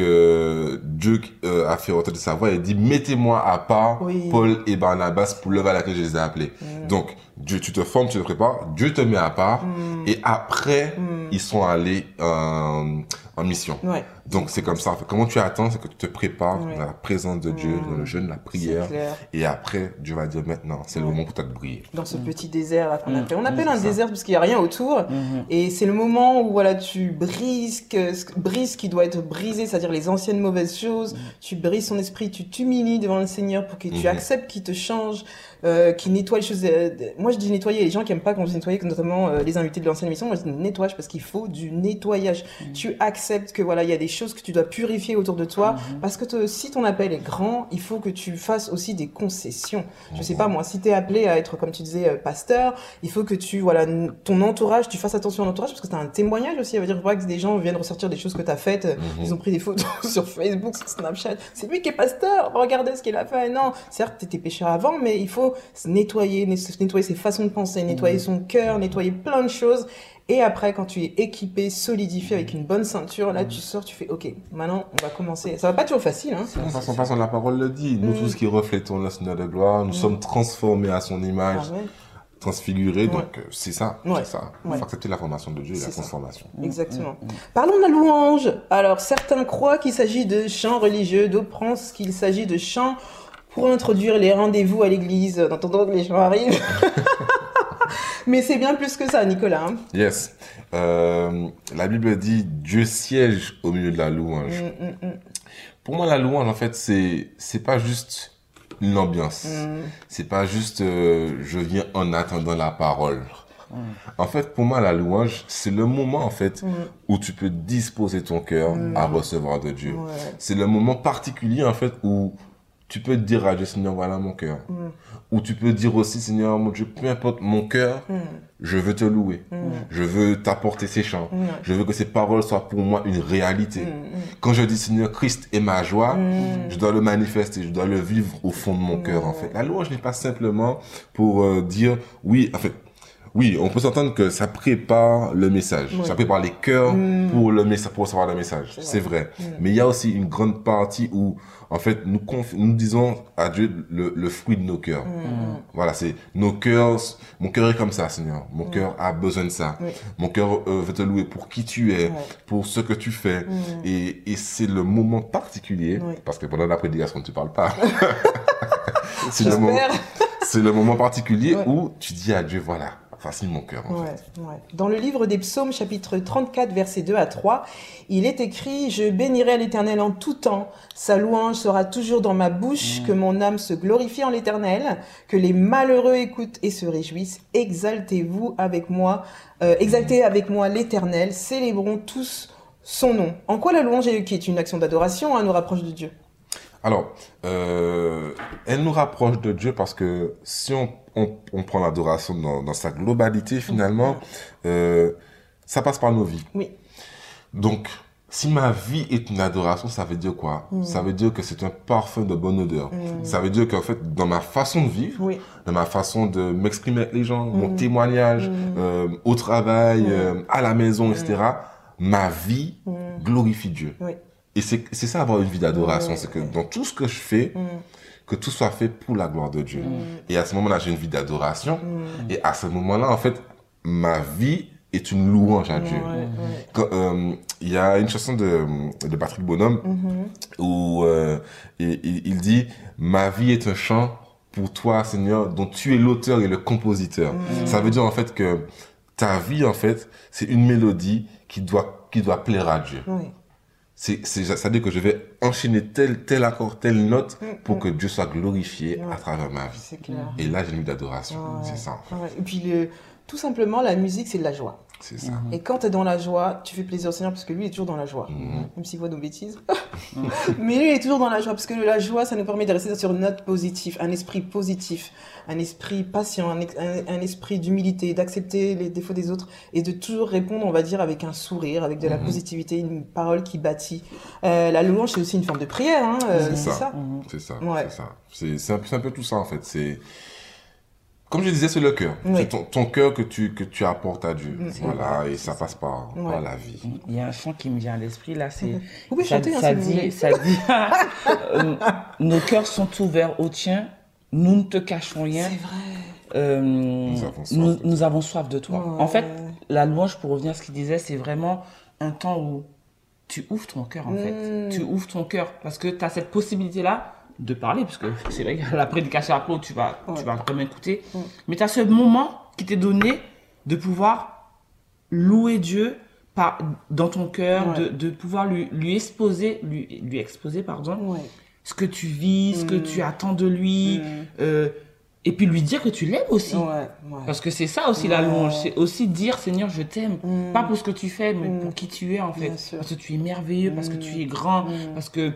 Dieu a fait entendre sa voix et dit, mettez-moi à part Paul et Barnabas pour l'œuvre à laquelle je les ai appelés. Donc, Dieu, tu te formes, tu te prépares, Dieu te met à part, et après, ils sont allés en mission. Donc, c'est comme ça. En fait, comment tu attends, c'est que tu te prépares dans la présence de Dieu, dans le jeûne, la prière, et après, Dieu va dire maintenant, c'est le moment pour toi de briller. Dans ce petit désert là qu'on appelle. On appelle un désert parce qu'il n'y a rien autour, et c'est le moment où voilà, tu brises ce qui doit être brisé, c'est-à-dire les anciennes mauvaises choses, tu brises son esprit, tu t'humilies devant le Seigneur pour que tu acceptes qu'il te change, qu'il nettoie les choses. Moi je dis nettoyer, les gens qui aiment pas quand je dis nettoyer, notamment les invités de l'ancienne émission, moi je dis nettoyage parce qu'il faut du nettoyage. Tu acceptes que voilà, il y a des choses que tu dois purifier autour de toi, parce que si ton appel est grand, il faut que tu fasses aussi des concessions. Je sais pas moi, si tu es appelé à être, comme tu disais, pasteur, il faut que tu, voilà, ton entourage, tu fasses attention à l'entourage, parce que tu as un témoignage aussi, ça veut dire que des gens viennent ressortir des choses que tu as faites, ils ont pris des photos sur Facebook, sur Snapchat, c'est lui qui est pasteur, regardez ce qu'il a fait. Non, certes, tu étais pécheur avant, mais il faut nettoyer ses façons de penser, nettoyer son cœur, nettoyer plein de choses. Et après, quand tu es équipé, solidifié avec une bonne ceinture, là, tu sors, tu fais, OK, maintenant, on va commencer. Ça va pas toujours facile, hein. De toute façon, la parole le dit. Nous tous qui reflétons le Seigneur de gloire, nous sommes transformés à son image, transfigurés. Donc, c'est ça. C'est ça. Il faut accepter la formation de Dieu et la transformation. Exactement. Parlons de la louange. Alors, certains croient qu'il s'agit de chants religieux, d'autres pensent qu'il s'agit de chants pour introduire les rendez-vous à l'église, en attendant que les gens arrivent. Mais c'est bien plus que ça, Nicolas. Yes. La Bible dit Dieu siège au milieu de la louange. Pour moi, la louange, en fait, c'est pas juste une ambiance. C'est pas juste je viens en attendant la parole. En fait, pour moi, la louange, c'est le moment, en fait, où tu peux disposer ton cœur à recevoir de Dieu. C'est le moment particulier, en fait, où tu peux dire à Dieu, Seigneur, voilà mon cœur. Ou tu peux dire aussi, Seigneur, mon Dieu, peu importe mon cœur, je veux te louer. Je veux t'apporter ces chants. Je veux que ces paroles soient pour moi une réalité. Quand je dis, Seigneur, Christ est ma joie, je dois le manifester, je dois le vivre au fond de mon cœur, en fait. La louange n'est pas simplement pour dire, oui, en fait, oui, on peut s'entendre que ça prépare le message. Ça prépare les cœurs pour le message, pour recevoir le message. C'est vrai. Mais il y a aussi une grande partie où, en fait, nous disons à Dieu le fruit de nos cœurs. Voilà, c'est nos cœurs. Mon cœur est comme ça, Seigneur. Mon cœur a besoin de ça. Mon cœur veut te louer pour qui tu es, pour ce que tu fais. Et c'est le moment particulier, parce que pendant la prédication, tu parles pas. C'est le moment particulier où tu dis à Dieu, voilà. Facile mon cœur, en fait. Dans le livre des Psaumes, chapitre 34, versets 2 à 3, il est écrit « Je bénirai l'Éternel en tout temps, sa louange sera toujours dans ma bouche, que mon âme se glorifie en l'Éternel, que les malheureux écoutent et se réjouissent, exaltez avec moi l'Éternel, célébrons tous son nom. » En quoi la louange, qui est une action d'adoration, nous rapproche de Dieu? Alors, elle nous rapproche de Dieu parce que si on prend l'adoration dans sa globalité, finalement, ça passe par nos vies. Donc, si ma vie est une adoration, ça veut dire quoi? Ça veut dire que c'est un parfum de bonne odeur. Ça veut dire qu'en fait, dans ma façon de vivre, dans ma façon de m'exprimer avec les gens, mon témoignage, au travail, à la maison, etc., ma vie glorifie Dieu. Et c'est ça avoir une vie d'adoration, c'est que dans tout ce que je fais, que tout soit fait pour la gloire de Dieu. Et à ce moment-là, j'ai une vie d'adoration. Et à ce moment-là, en fait, ma vie est une louange à Dieu. Il y a une chanson de Patrick Bonhomme où il dit « Ma vie est un chant pour toi, Seigneur, dont tu es l'auteur et le compositeur. » Ça veut dire en fait que ta vie, en fait, c'est une mélodie qui doit plaire à Dieu. Ça veut dire que je vais enchaîner tel accord, telle note pour que Dieu soit glorifié à travers ma vie. C'est clair. Et là, j'ai une vie d'adoration. C'est ça. Et puis, tout simplement, la musique, c'est de la joie. C'est ça. Et quand tu es dans la joie, tu fais plaisir au Seigneur parce que lui est toujours dans la joie. Même s'il voit nos bêtises. Mais lui est toujours dans la joie parce que la joie, ça nous permet de rester sur une note positive, un esprit positif, un esprit patient, un esprit d'humilité, d'accepter les défauts des autres et de toujours répondre, on va dire, avec un sourire, avec de la positivité, une parole qui bâtit. La louange, c'est aussi une forme de prière. Hein, c'est ça. C'est ça. Ouais. C'est un peu tout ça, en fait. C'est... Comme je disais, c'est le cœur. Oui. C'est ton cœur que tu apportes à Dieu. Voilà, et ça passe par la vie. Il y a un chant qui me vient à l'esprit, là, c'est... Vous pouvez chanter, ça dit, nos cœurs sont ouverts au tien, nous ne te cachons rien. C'est vrai. Nous avons soif de toi. Ouais. En fait, la louange, pour revenir à ce qu'il disait, c'est vraiment un temps où tu ouvres ton cœur, en fait. Tu ouvres ton cœur, parce que tu as cette possibilité-là de parler, parce que c'est vrai que la prédication après où tu vas vraiment écouter, mais tu as ce moment qui t'est donné de pouvoir louer Dieu dans ton cœur, de pouvoir lui exposer ce que tu vis, ce que tu attends de lui, et puis lui dire que tu l'aimes aussi. Parce que c'est ça aussi la louange, c'est aussi dire Seigneur je t'aime, pas pour ce que tu fais, mais pour qui tu es en fait, parce que tu es merveilleux, parce que tu es grand, parce que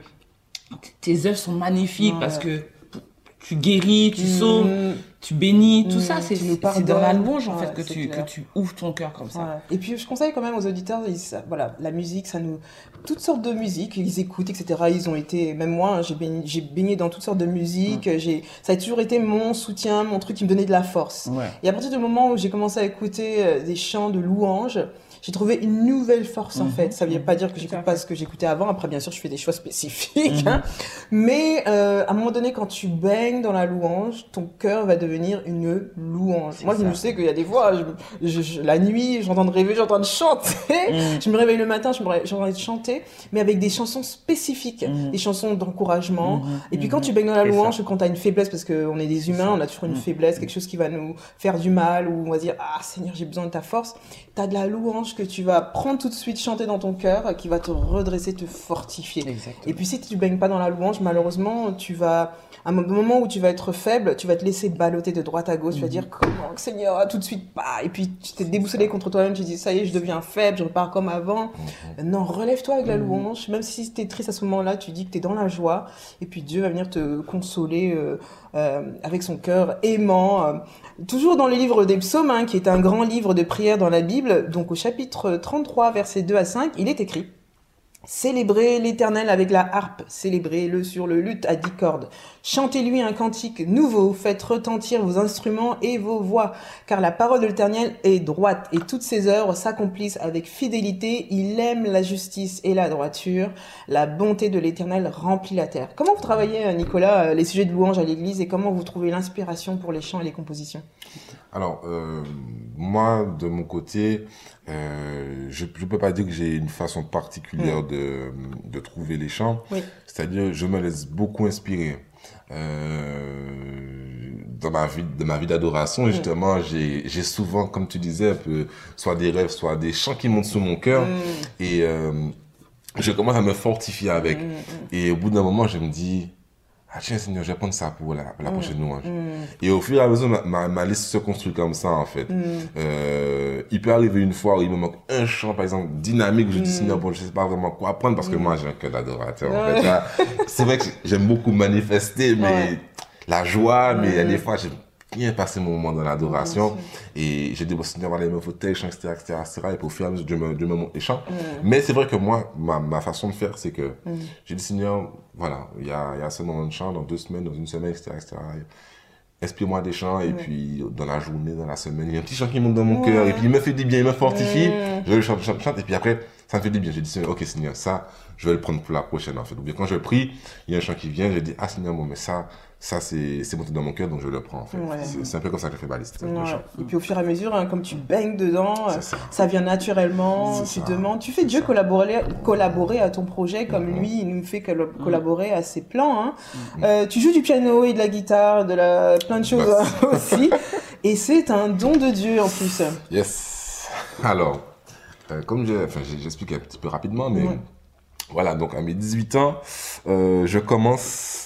tes œuvres sont magnifiques, parce que tu guéris, tu sauves, tu bénis, tout ça, c'est dans la louange en fait que tu ouvres ton cœur comme ça. Et puis je conseille quand même aux auditeurs, voilà, la musique, ça nous... Toutes sortes de musique, ils écoutent, etc. Ils ont été, même moi, hein, j'ai baigné dans toutes sortes de musique, ça a toujours été mon soutien, mon truc qui me donnait de la force. Et à partir du moment où j'ai commencé à écouter des chants de louange, j'ai trouvé une nouvelle force en fait. Ça ne veut pas dire que j'écoute pas ce que j'écoutais avant. Après, bien sûr, je fais des choix spécifiques. Hein. Mais à un moment donné, quand tu baignes dans la louange, ton cœur va devenir une louange. Moi, je sais qu'il y a des fois, la nuit, j'entends de rêver, j'entends de chanter. Je me réveille le matin, j'ai envie de chanter, mais avec des chansons spécifiques, des chansons d'encouragement. Et puis quand tu baignes dans la louange, quand tu as une faiblesse, parce qu'on est des humains, on a toujours une faiblesse, quelque chose qui va nous faire du mal, ou on va dire, ah Seigneur, j'ai besoin de ta force. Tu as de la louange que tu vas prendre tout de suite, chanter dans ton cœur, qui va te redresser, te fortifier. Exactement. Et puis si tu baignes pas dans la louange, malheureusement, tu vas, à un moment où tu vas être faible, tu vas te laisser balloter de droite à gauche, tu vas dire comment Seigneur, tout de suite, pas. Et puis tu t'es déboussolé contre toi-même, tu dis ça y est, je deviens faible, je repars comme avant. Non, relève-toi avec la louange, même si tu es triste à ce moment-là, tu dis que tu es dans la joie, et puis Dieu va venir te consoler avec son cœur aimant. Toujours dans le livre des psaumes, hein, qui est un grand livre de prière dans la Bible, donc au chapitre 33, versets 2 à 5, il est écrit: célébrez l'Éternel avec la harpe, célébrez-le sur le luth à 10 cordes. Chantez-lui un cantique nouveau, faites retentir vos instruments et vos voix, car la parole de l'Éternel est droite et toutes ses œuvres s'accomplissent avec fidélité. Il aime la justice et la droiture. La bonté de l'Éternel remplit la terre. Comment vous travaillez, Nicolas, les sujets de louange à l'église et comment vous trouvez l'inspiration pour les chants et les compositions? Alors, moi, de mon côté, je peux pas dire que j'ai une façon particulière de trouver les chants. C'est-à-dire, je me laisse beaucoup inspirer. Dans ma vie d'adoration, justement, j'ai souvent, comme tu disais, un peu, soit des rêves, soit des chants qui montent sur mon cœur. Et je commence à me fortifier avec. Et au bout d'un moment, je me dis... Ah tiens Seigneur, je vais prendre ça pour la prochaine louange. Et au fur et à mesure, ma liste se construit comme ça en fait. Il peut arriver une fois où il me manque un chant par exemple dynamique où je dis Seigneur, bon je sais pas vraiment quoi prendre parce que moi j'ai un cœur d'adorateur en fait. C'est vrai que j'aime beaucoup manifester mais la joie, mais il y a des fois j'aime bien passer mon moment dans l'adoration et j'ai dit bon Seigneur voilà il me faut tel chant etc. Et pour faire Dieu me montre les chants. Mais c'est vrai que moi ma façon de faire c'est que j'ai dit Seigneur voilà il y a ce moment de chant dans 2 semaines, dans une semaine etc. Inspire-moi des chants et puis dans la journée, dans la semaine il y a un petit chant qui monte dans mon cœur et puis il me fait du bien, il me fortifie. Je le chante et puis après ça me fait du bien. J'ai dit ok Seigneur ça je vais le prendre pour la prochaine en fait. Ou bien quand je prie il y a un chant qui vient, je dis ah Seigneur bon mais ça c'est monté dans mon cœur, donc je le prends en fait. C'est un peu comme ça que je fais ma liste. Et puis au fur et à mesure, hein, comme tu baignes dedans, ça vient naturellement, tu demandes, tu fais Dieu collaborer à ton projet comme lui, il nous fait collaborer à ses plans. Hein. Tu joues du piano et de la guitare, plein de choses aussi, et c'est un don de Dieu en plus. Yes. Alors, comme j'explique un petit peu rapidement, mais voilà, donc à mes 18 ans, je commence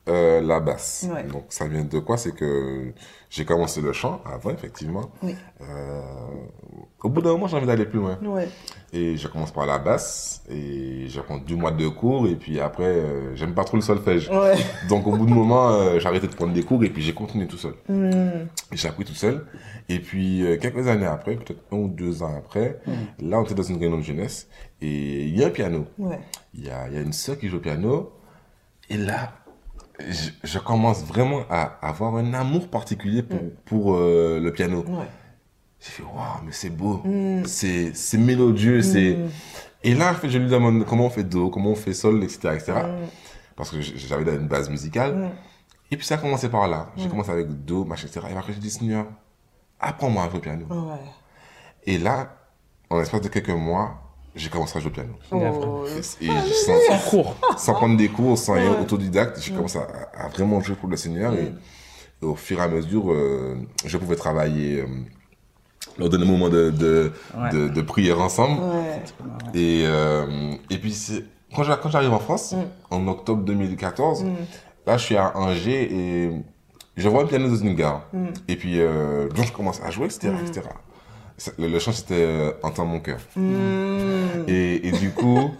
La basse. Ouais. Donc ça vient de quoi? C'est que j'ai commencé le chant avant, effectivement. Oui. Au bout d'un moment, j'ai envie d'aller plus loin. Ouais. Et je commence par la basse et je prends 2 mois de cours et puis après, j'aime pas trop le solfège. Ouais. Donc au bout d'un moment, j'ai arrêté de prendre des cours et puis j'ai continué tout seul. J'ai appris tout seul. Et puis quelques années après, peut-être 1 ou 2 ans après, là on était dans une réunion de jeunesse et il y a un piano. Ouais. Il y a une sœur qui joue au piano et là, je commence vraiment à avoir un amour particulier pour le piano. Ouais. J'ai fait, waouh, mais c'est beau, c'est mélodieux, Et là, en fait, je lui demande comment on fait do, comment on fait sol, etc., etc. Parce que j'avais une base musicale. Et puis ça a commencé par là. J'ai commencé avec do, machin, etc. Et après, j'ai dit, Seigneur, apprends-moi à jouer au piano. Ouais. Et là, en l'espace de quelques mois, j'ai commencé à jouer au piano. Oh. Et sans cours. Sans prendre des cours, sans rien, autodidacte, j'ai commencé à vraiment jouer pour le Seigneur. Et au fur et à mesure, je pouvais travailler lors de nos moments de prière ensemble. Ouais. Et puis, quand j'arrive en France, en octobre 2014, là, je suis à Angers et je vois un piano dans une gare. Et puis, donc, je commence à jouer, etc., etc. Le chant, c'était Entends mon cœur. Et du coup,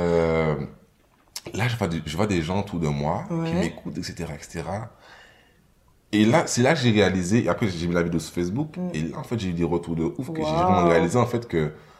là, je vois des gens autour de moi qui m'écoutent, etc., etc. Et là, c'est là que j'ai réalisé, et après j'ai mis la vidéo sur Facebook, et là, en fait, j'ai eu des retours de ouf, que j'ai vraiment réalisé, en fait,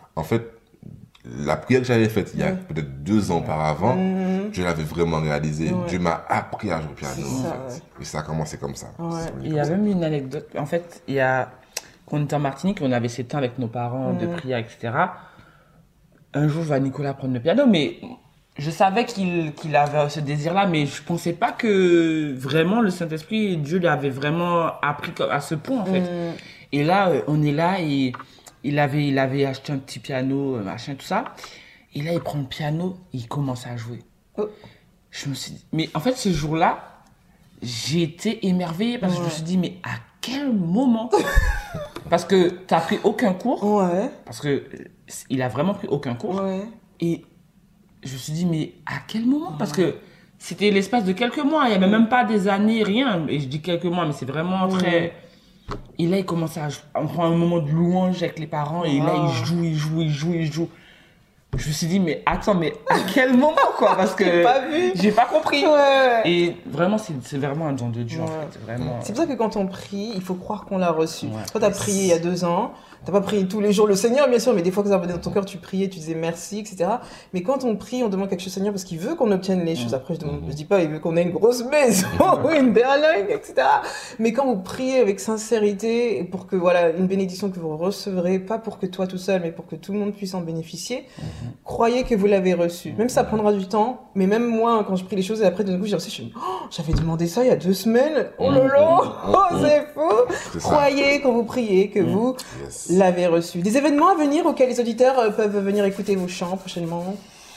la prière que j'avais faite il y a peut-être 2 ans auparavant, je l'avais vraiment réalisée. Dieu m'a appris à jouer au piano, en fait. Et ça a commencé comme ça. Il y a même une anecdote, en fait, quand on était en Martinique, on avait ces temps avec nos parents de prière, etc. Un jour, va Nicolas prendre le piano, mais je savais qu'il avait ce désir-là, mais je pensais pas que vraiment le Saint-Esprit et Dieu lui avait vraiment appris à ce point, en fait. Et là, on est là et il avait acheté un petit piano, machin, tout ça. Et là, il prend le piano et il commence à jouer. Je me suis dit, mais en fait, ce jour-là, j'ai été émerveillée parce que je me suis dit, mais à quel moment? Parce que t'as pris aucun cours. Ouais. Parce que il a vraiment pris aucun cours. Ouais. Et je me suis dit, mais à quel moment? Parce que c'était l'espace de quelques mois. Il n'y avait même pas des années, rien. Et je dis quelques mois, mais c'est vraiment très... Et là, il commence on prend un moment de louange avec les parents. Et là, il joue. Je me suis dit, mais attends, mais à quel moment, quoi? Parce que j'ai pas compris. Ouais. Et vraiment, c'est vraiment un don de Dieu, en fait. Vraiment... C'est pour ça que quand on prie, il faut croire qu'on l'a reçu. Toi, t'as prié il y a 2 ans. T'as pas prié tous les jours le Seigneur, bien sûr, mais des fois que ça venait dans ton cœur, tu priais, tu disais merci, etc. Mais quand on prie, on demande quelque chose au Seigneur parce qu'il veut qu'on obtienne les choses. Après, je dis pas, il veut qu'on ait une grosse maison, une berlingue, etc. Mais quand vous priez avec sincérité, pour que, voilà, une bénédiction que vous recevrez, pas pour que toi tout seul, mais pour que tout le monde puisse en bénéficier, croyez que vous l'avez reçu. Même ça prendra du temps, mais même moi, quand je prie les choses, et après, d'un coup, j'ai reçu, j'avais demandé ça il y a 2 semaines. Oh là là, c'est fou. Croyez quand vous priez que vous l'avez reçu. Des événements à venir auxquels les auditeurs peuvent venir écouter vos chants prochainement?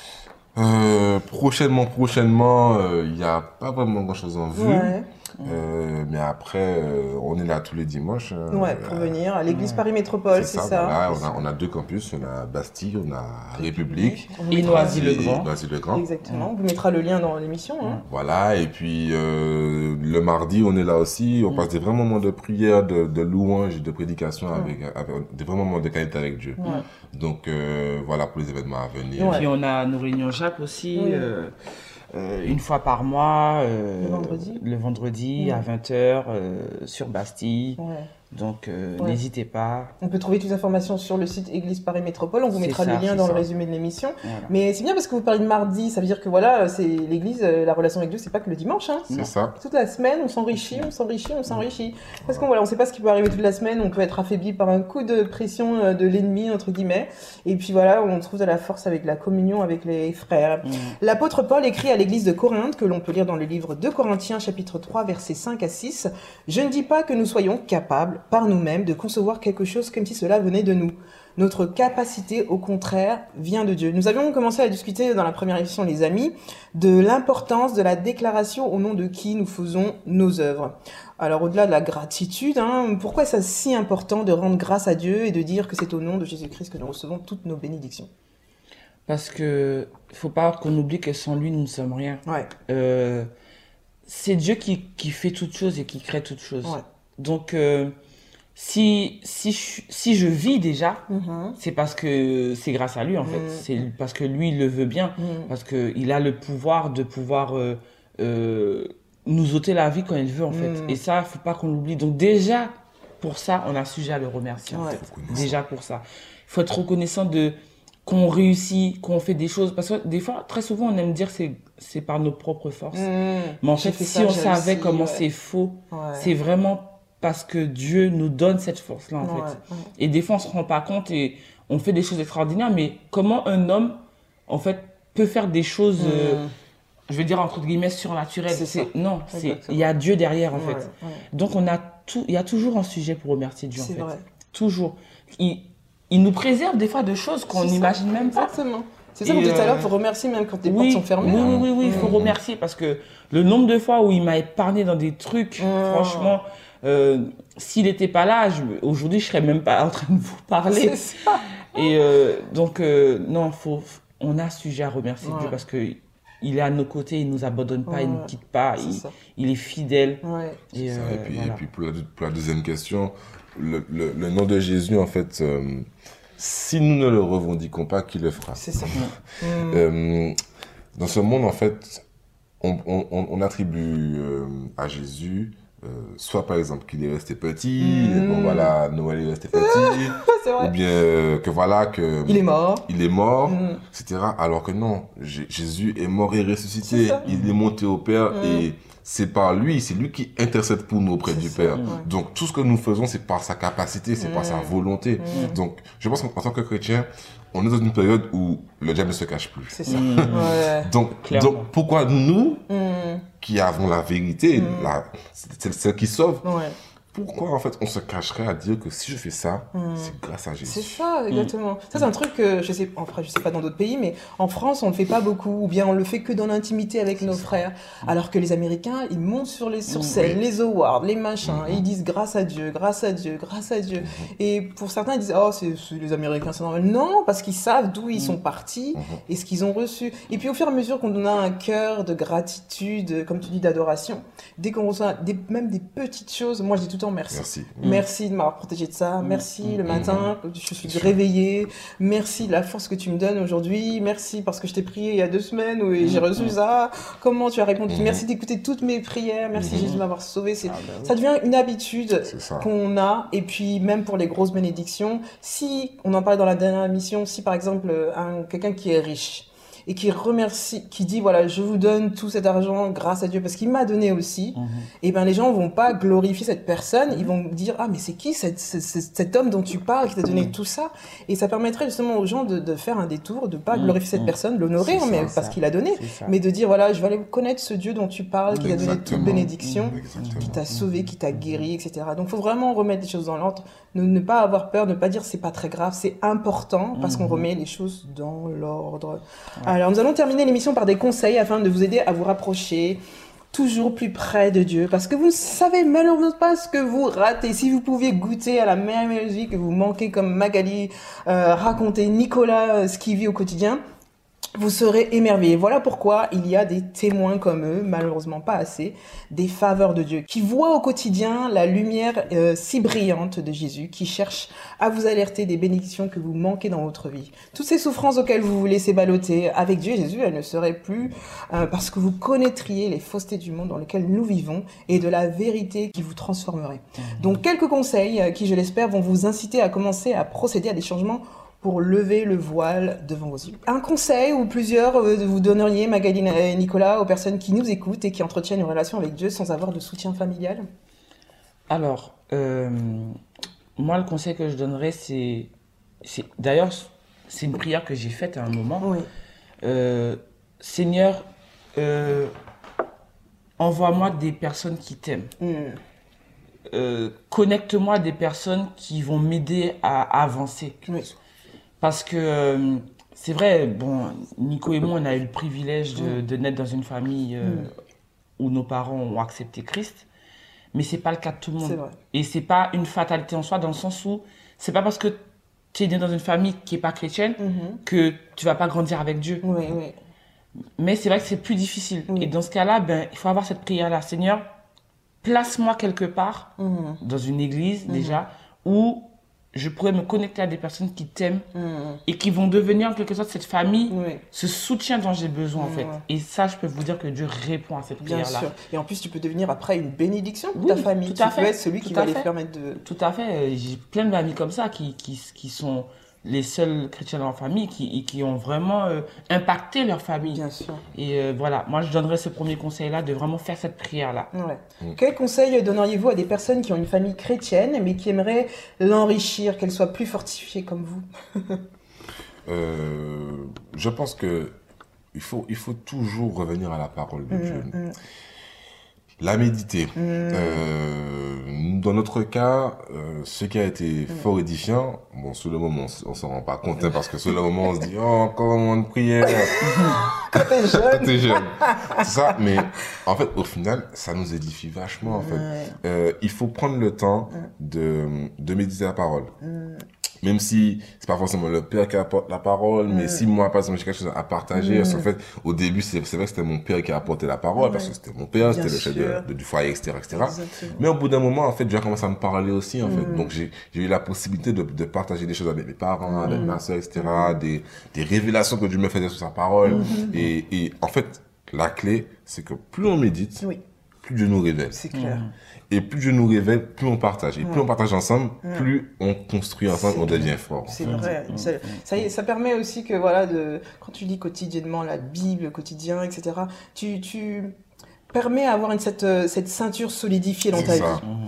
Prochainement, il n'y a pas vraiment grand-chose en vue. Mais après, on est là tous les dimanches. Pour venir à l'église Paris Métropole, c'est ça. Voilà, on a 2 campus, on a Bastille, on a République. Et Noisy-le-Grand. Exactement, on vous mettra le lien dans l'émission. Voilà, et puis le mardi, on est là aussi. On passe des vrais moments de prière, de louange, de prédication, avec des vrais moments de qualité avec Dieu. Donc voilà pour les événements à venir. Et puis on a nos réunions JAP aussi. Une fois par mois, le vendredi à 20h sur Bastille. Donc n'hésitez pas. On peut trouver toutes les informations sur le site Église Paris Métropole. On vous mettra le lien dans le résumé de l'émission. Voilà. Mais c'est bien parce que vous parlez de mardi, ça veut dire que voilà, c'est l'église, la relation avec Dieu, c'est pas que le dimanche. C'est ça. Toute la semaine, on s'enrichit. Parce qu'on ne sait pas ce qui peut arriver toute la semaine. On peut être affaibli par un coup de pression de l'ennemi, entre guillemets. Et puis voilà, on trouve de la force avec la communion avec les frères. L'apôtre Paul écrit à l'église de Corinthe, que l'on peut lire dans le livre de Corinthiens, chapitre 3, versets 5 à 6. « Je ne dis pas que nous soyons capables, par nous-mêmes, de concevoir quelque chose comme si cela venait de nous. Notre capacité, au contraire, vient de Dieu. » Nous avions commencé à discuter dans la première émission, les amis, de l'importance de la déclaration au nom de qui nous faisons nos œuvres. Alors, au-delà de la gratitude, pourquoi est-ce si important de rendre grâce à Dieu et de dire que c'est au nom de Jésus-Christ que nous recevons toutes nos bénédictions? Parce que faut pas qu'on oublie que sans lui, nous ne sommes rien. c'est Dieu qui fait toutes choses et qui crée toutes choses. Ouais. Donc, si je vis déjà, c'est parce que c'est grâce à lui, en fait. C'est parce que lui, il le veut bien. Parce qu'il a le pouvoir de pouvoir nous ôter la vie quand il veut, en fait. Et ça, faut pas qu'on l'oublie. Donc, déjà, pour ça, on a sujet à le remercier, en fait. Déjà pour ça. Il faut être reconnaissant qu'on réussit, qu'on fait des choses. Parce que des fois, très souvent, on aime dire que c'est par nos propres forces. Mais en fait, si on savait comment c'est faux, c'est vraiment parce que Dieu nous donne cette force-là, en fait. Et des fois, on se rend pas compte et on fait des choses extraordinaires. Mais comment un homme, en fait, peut faire des choses, je veux dire, entre guillemets, surnaturelles? Non, il y a Dieu derrière, en fait. Donc, il y a toujours un sujet pour remercier Dieu, en fait. Vrai. Toujours. Il nous préserve des fois de choses qu'on n'imagine même pas. Exactement. C'est ça qu'on dit tout à l'heure, il faut remercier même quand les portes sont fermées. Oui, il faut remercier parce que le nombre de fois où il m'a épargné dans des trucs, franchement, s'il n'était pas là, aujourd'hui, je ne serais même pas en train de vous parler. C'est ça. Et donc, non, on a sujet à remercier Dieu parce que il est à nos côtés, il ne nous abandonne pas, il ne nous quitte pas, il est fidèle. Et puis pour la deuxième question, le nom de Jésus, en fait, si nous ne le revendiquons pas, qui le fera? C'est ça. Dans ce monde, en fait, on attribue à Jésus, soit par exemple qu'il est resté petit, bon voilà, Noël est resté petit, ou bien que voilà, que il est mort, etc. Alors que non, Jésus est mort et ressuscité, il est monté au Père et c'est par lui, c'est lui qui intercède pour nous auprès du Père. Donc tout ce que nous faisons, c'est par sa capacité, c'est par sa volonté. Donc je pense qu'en tant que chrétien, on est dans une période où le diable ne se cache plus. C'est ça. Donc pourquoi nous, qui avons la vérité, celle qui sauve, pourquoi en fait on se cacherait à dire que si je fais ça, c'est grâce à Jésus? C'est ça, exactement. Ça, c'est un truc que je sais pas dans d'autres pays, mais en France, on le fait pas beaucoup, ou bien on le fait que dans l'intimité avec nos frères. Alors que les Américains, ils montent sur scène, les awards, les machins, et ils disent grâce à Dieu, grâce à Dieu, grâce à Dieu. Et pour certains, ils disent oh, c'est les Américains, c'est normal. Non, parce qu'ils savent d'où ils sont partis et ce qu'ils ont reçu. Et puis au fur et à mesure qu'on a un cœur de gratitude, comme tu dis, d'adoration, dès qu'on reçoit même des petites choses, moi je dis tout le temps merci. Merci de m'avoir protégé de ça. Merci le matin, je suis réveillée. Merci de la force que tu me donnes aujourd'hui. Merci parce que je t'ai prié il y a 2 semaines où j'ai reçu ça. Comment tu as répondu? Merci d'écouter toutes mes prières. Merci Jésus de m'avoir sauvé. Ça devient une habitude qu'on a. Et puis même pour les grosses bénédictions, si, on en parlait dans la dernière émission, si par exemple quelqu'un qui est riche, et qui remercie, qui dit voilà, je vous donne tout cet argent grâce à Dieu parce qu'il m'a donné aussi, et ben les gens vont pas glorifier cette personne, ils vont dire ah mais c'est qui cet homme dont tu parles qui t'a donné tout ça, et ça permettrait justement aux gens de faire un détour, de pas glorifier cette personne, l'honorer mais parce qu'il a donné, mais de dire voilà, je vais aller connaître ce Dieu dont tu parles, qui t'a donné toute bénédiction, qui t'a sauvé, qui t'a guéri, etc. Donc faut vraiment remettre les choses dans l'ordre, ne pas avoir peur, ne pas dire c'est pas très grave, c'est important parce qu'on remet les choses dans l'ordre. Alors, nous allons terminer l'émission par des conseils afin de vous aider à vous rapprocher toujours plus près de Dieu. Parce que vous ne savez malheureusement pas ce que vous ratez. Si vous pouviez goûter à la merveilleuse vie que vous manquez, comme Magali racontait, Nicolas, ce qu'il vit au quotidien, vous serez émerveillés. Voilà pourquoi il y a des témoins comme eux, malheureusement pas assez, des faveurs de Dieu, qui voient au quotidien la lumière si brillante de Jésus, qui cherchent à vous alerter des bénédictions que vous manquez dans votre vie. Toutes ces souffrances auxquelles vous vous laissez balloter, avec Dieu et Jésus, elles ne seraient plus parce que vous connaîtriez les faussetés du monde dans lequel nous vivons et de la vérité qui vous transformerait. Donc quelques conseils qui, je l'espère, vont vous inciter à commencer à procéder à des changements pour lever le voile devant vos yeux. Un conseil ou plusieurs vous donneriez, Magali et Nicolas, aux personnes qui nous écoutent et qui entretiennent une relation avec Dieu sans avoir de soutien familial? Alors, moi, le conseil que je donnerais, c'est d'ailleurs, c'est une prière que j'ai faite à un moment. Seigneur, envoie-moi des personnes qui t'aiment. Connecte-moi à des personnes qui vont m'aider à avancer. Parce que c'est vrai, bon, Nico et moi, on a eu le privilège de naître dans une famille où nos parents ont accepté Christ, mais c'est pas le cas de tout le monde. Et c'est pas une fatalité en soi, dans le sens où c'est pas parce que tu es né dans une famille qui est pas chrétienne que tu vas pas grandir avec Dieu. Mais c'est vrai que c'est plus difficile. Et dans ce cas-là, il faut avoir cette prière-là. Seigneur, place-moi quelque part, dans une église déjà, où je pourrais me connecter à des personnes qui t'aiment et qui vont devenir en quelque sorte cette famille, ce soutien dont j'ai besoin en fait. Et ça, je peux vous dire que Dieu répond à cette prière-là. Bien sûr. Et en plus, tu peux devenir après une bénédiction pour ta famille. Tout à fait. Tu peux être celui qui va les permettre de... Tout à fait. J'ai plein d'amis comme ça qui sont les seuls chrétiens dans leur famille qui ont vraiment impacté leur famille. Bien sûr. Et voilà, moi je donnerais ce premier conseil-là de vraiment faire cette prière-là. Quel conseil donneriez-vous à des personnes qui ont une famille chrétienne mais qui aimeraient l'enrichir, qu'elle soit plus fortifiée comme vous? Je pense que il faut toujours revenir à la parole de Dieu. La méditer. Dans notre cas, ce qui a été fort édifiant, bon, sur le moment, on s'en rend pas compte, hein, parce que sur le moment, on se dit, oh, encore un moment de prière. Quand t'es jeune. Quand t'es jeune. C'est ça, mais en fait, au final, ça nous édifie vachement, en fait. Il faut prendre le temps de méditer la parole. Même si c'est pas forcément le père qui apporte la parole, mais si moi, par exemple, j'ai quelque chose à partager, en fait, au début, c'est vrai que c'était mon père qui a apporté la parole, parce que c'était mon père, c'était le chef du foyer, etc., etc. Exactement. Mais au bout d'un moment, en fait, Dieu a commencé à me parler aussi, en fait. Donc, j'ai eu la possibilité de partager des choses avec mes parents, avec ma soeur, etc., des révélations que Dieu me faisait sur sa parole. Et en fait, la clé, c'est que plus on médite, plus Dieu nous révèle. C'est clair. Et plus Dieu nous révèle, plus on partage. Et plus on partage ensemble, plus on construit ensemble, on devient fort. C'est vrai. Ça permet aussi que, voilà, quand tu lis quotidiennement la Bible, quotidien, etc., tu permets d'avoir cette ceinture solidifiée dans ta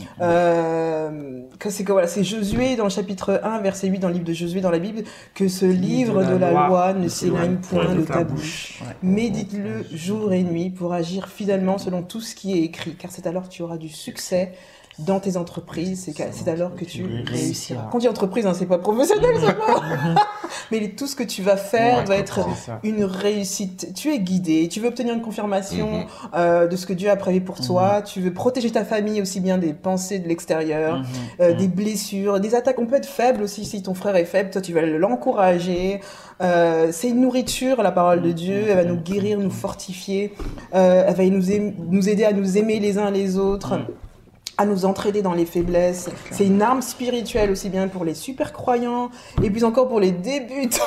vie. C'est Josué dans le chapitre 1, verset 8 dans le livre de Josué dans la Bible, que ce livre de la loi ne s'éloigne point de ta bouche. Médite-le jour et nuit pour agir fidèlement selon tout ce qui est écrit, car c'est alors que tu auras du succès dans tes entreprises, c'est alors que tu réussiras. Quand on dit entreprise, c'est pas professionnel, mais tout ce que tu vas faire doit être une réussite. Tu es guidé, tu veux obtenir une confirmation de ce que Dieu a prévu pour toi, tu veux protéger ta famille aussi bien des pensées de l'extérieur, des blessures, des attaques. On peut être faible aussi si ton frère est faible, toi tu vas l'encourager. C'est une nourriture, la parole de Dieu, elle va nous guérir, nous fortifier, elle va nous aider à nous aimer les uns les autres. À nous entraider dans les faiblesses. C'est une arme spirituelle aussi bien pour les super croyants et puis encore pour les débutants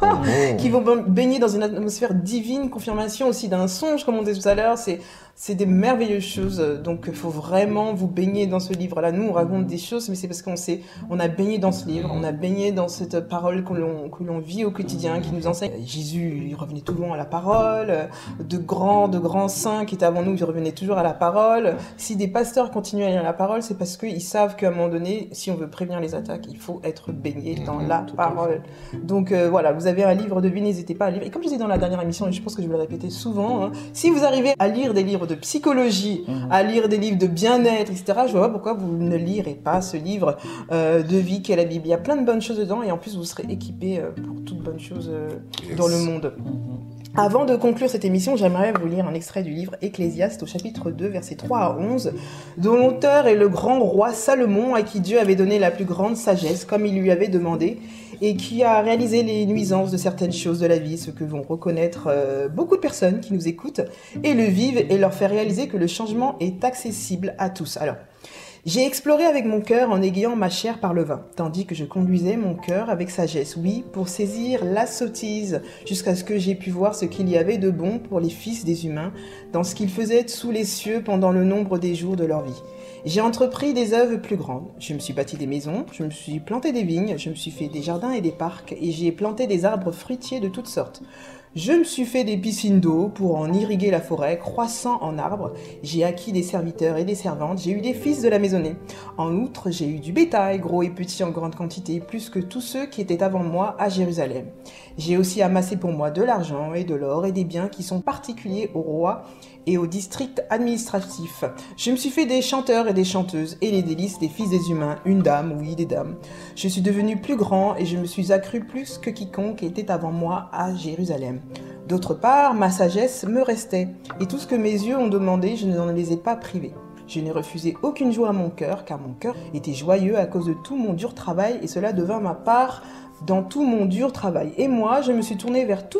qui vont baigner dans une atmosphère divine, confirmation aussi d'un songe comme on disait tout à l'heure. C'est des merveilleuses choses. Donc il faut vraiment vous baigner dans ce livre-là. Nous on raconte des choses, mais c'est parce on a baigné dans ce livre, on a baigné dans cette parole que l'on vit au quotidien, qui nous enseigne. Jésus, il revenait tout le long à la parole. De grands saints qui étaient avant nous, ils revenaient toujours à la parole. Si des pasteurs continuent à lire la parole, c'est parce qu'ils savent qu'à un moment donné, si on veut prévenir les attaques, il faut être baigné dans la parole. Donc voilà, vous avez un livre de vie, n'hésitez pas à lire. Et comme je disais dans la dernière émission, et je pense que je vais le répéter souvent, si vous arrivez à lire des livres de psychologie, à lire des livres de bien-être, etc., je vois pas pourquoi vous ne lirez pas ce livre de vie qu'est la Bible. Il y a plein de bonnes choses dedans et en plus vous serez équipé pour toutes bonnes choses dans le monde. Avant de conclure cette émission, j'aimerais vous lire un extrait du livre Ecclésiaste au chapitre 2, versets 3 à 11, dont l'auteur est le grand roi Salomon, à qui Dieu avait donné la plus grande sagesse, comme il lui avait demandé, et qui a réalisé les nuisances de certaines choses de la vie, ce que vont reconnaître beaucoup de personnes qui nous écoutent et le vivent, et leur faire réaliser que le changement est accessible à tous. Alors, j'ai exploré avec mon cœur en aiguillant ma chair par le vin, tandis que je conduisais mon cœur avec sagesse, oui, pour saisir la sottise, jusqu'à ce que j'ai pu voir ce qu'il y avait de bon pour les fils des humains, dans ce qu'ils faisaient sous les cieux pendant le nombre des jours de leur vie. J'ai entrepris des œuvres plus grandes. Je me suis bâti des maisons, je me suis planté des vignes, je me suis fait des jardins et des parcs, et j'ai planté des arbres fruitiers de toutes sortes. Je me suis fait des piscines d'eau pour en irriguer la forêt, croissant en arbres. J'ai acquis des serviteurs et des servantes. J'ai eu des fils de la maisonnée. En outre, j'ai eu du bétail, gros et petit en grande quantité, plus que tous ceux qui étaient avant moi à Jérusalem. J'ai aussi amassé pour moi de l'argent et de l'or et des biens qui sont particuliers au roi et au district administratif. Je me suis fait des chanteurs et des chanteuses et les délices des fils des humains, une dame, oui, des dames. Je suis devenu plus grand et je me suis accru plus que quiconque était avant moi à Jérusalem. D'autre part, ma sagesse me restait, et tout ce que mes yeux ont demandé, je n'en les ai pas privés. Je n'ai refusé aucune joie à mon cœur, car mon cœur était joyeux à cause de tout mon dur travail, et cela devint ma part dans tout mon dur travail. Et moi, je me suis tourné vers toutes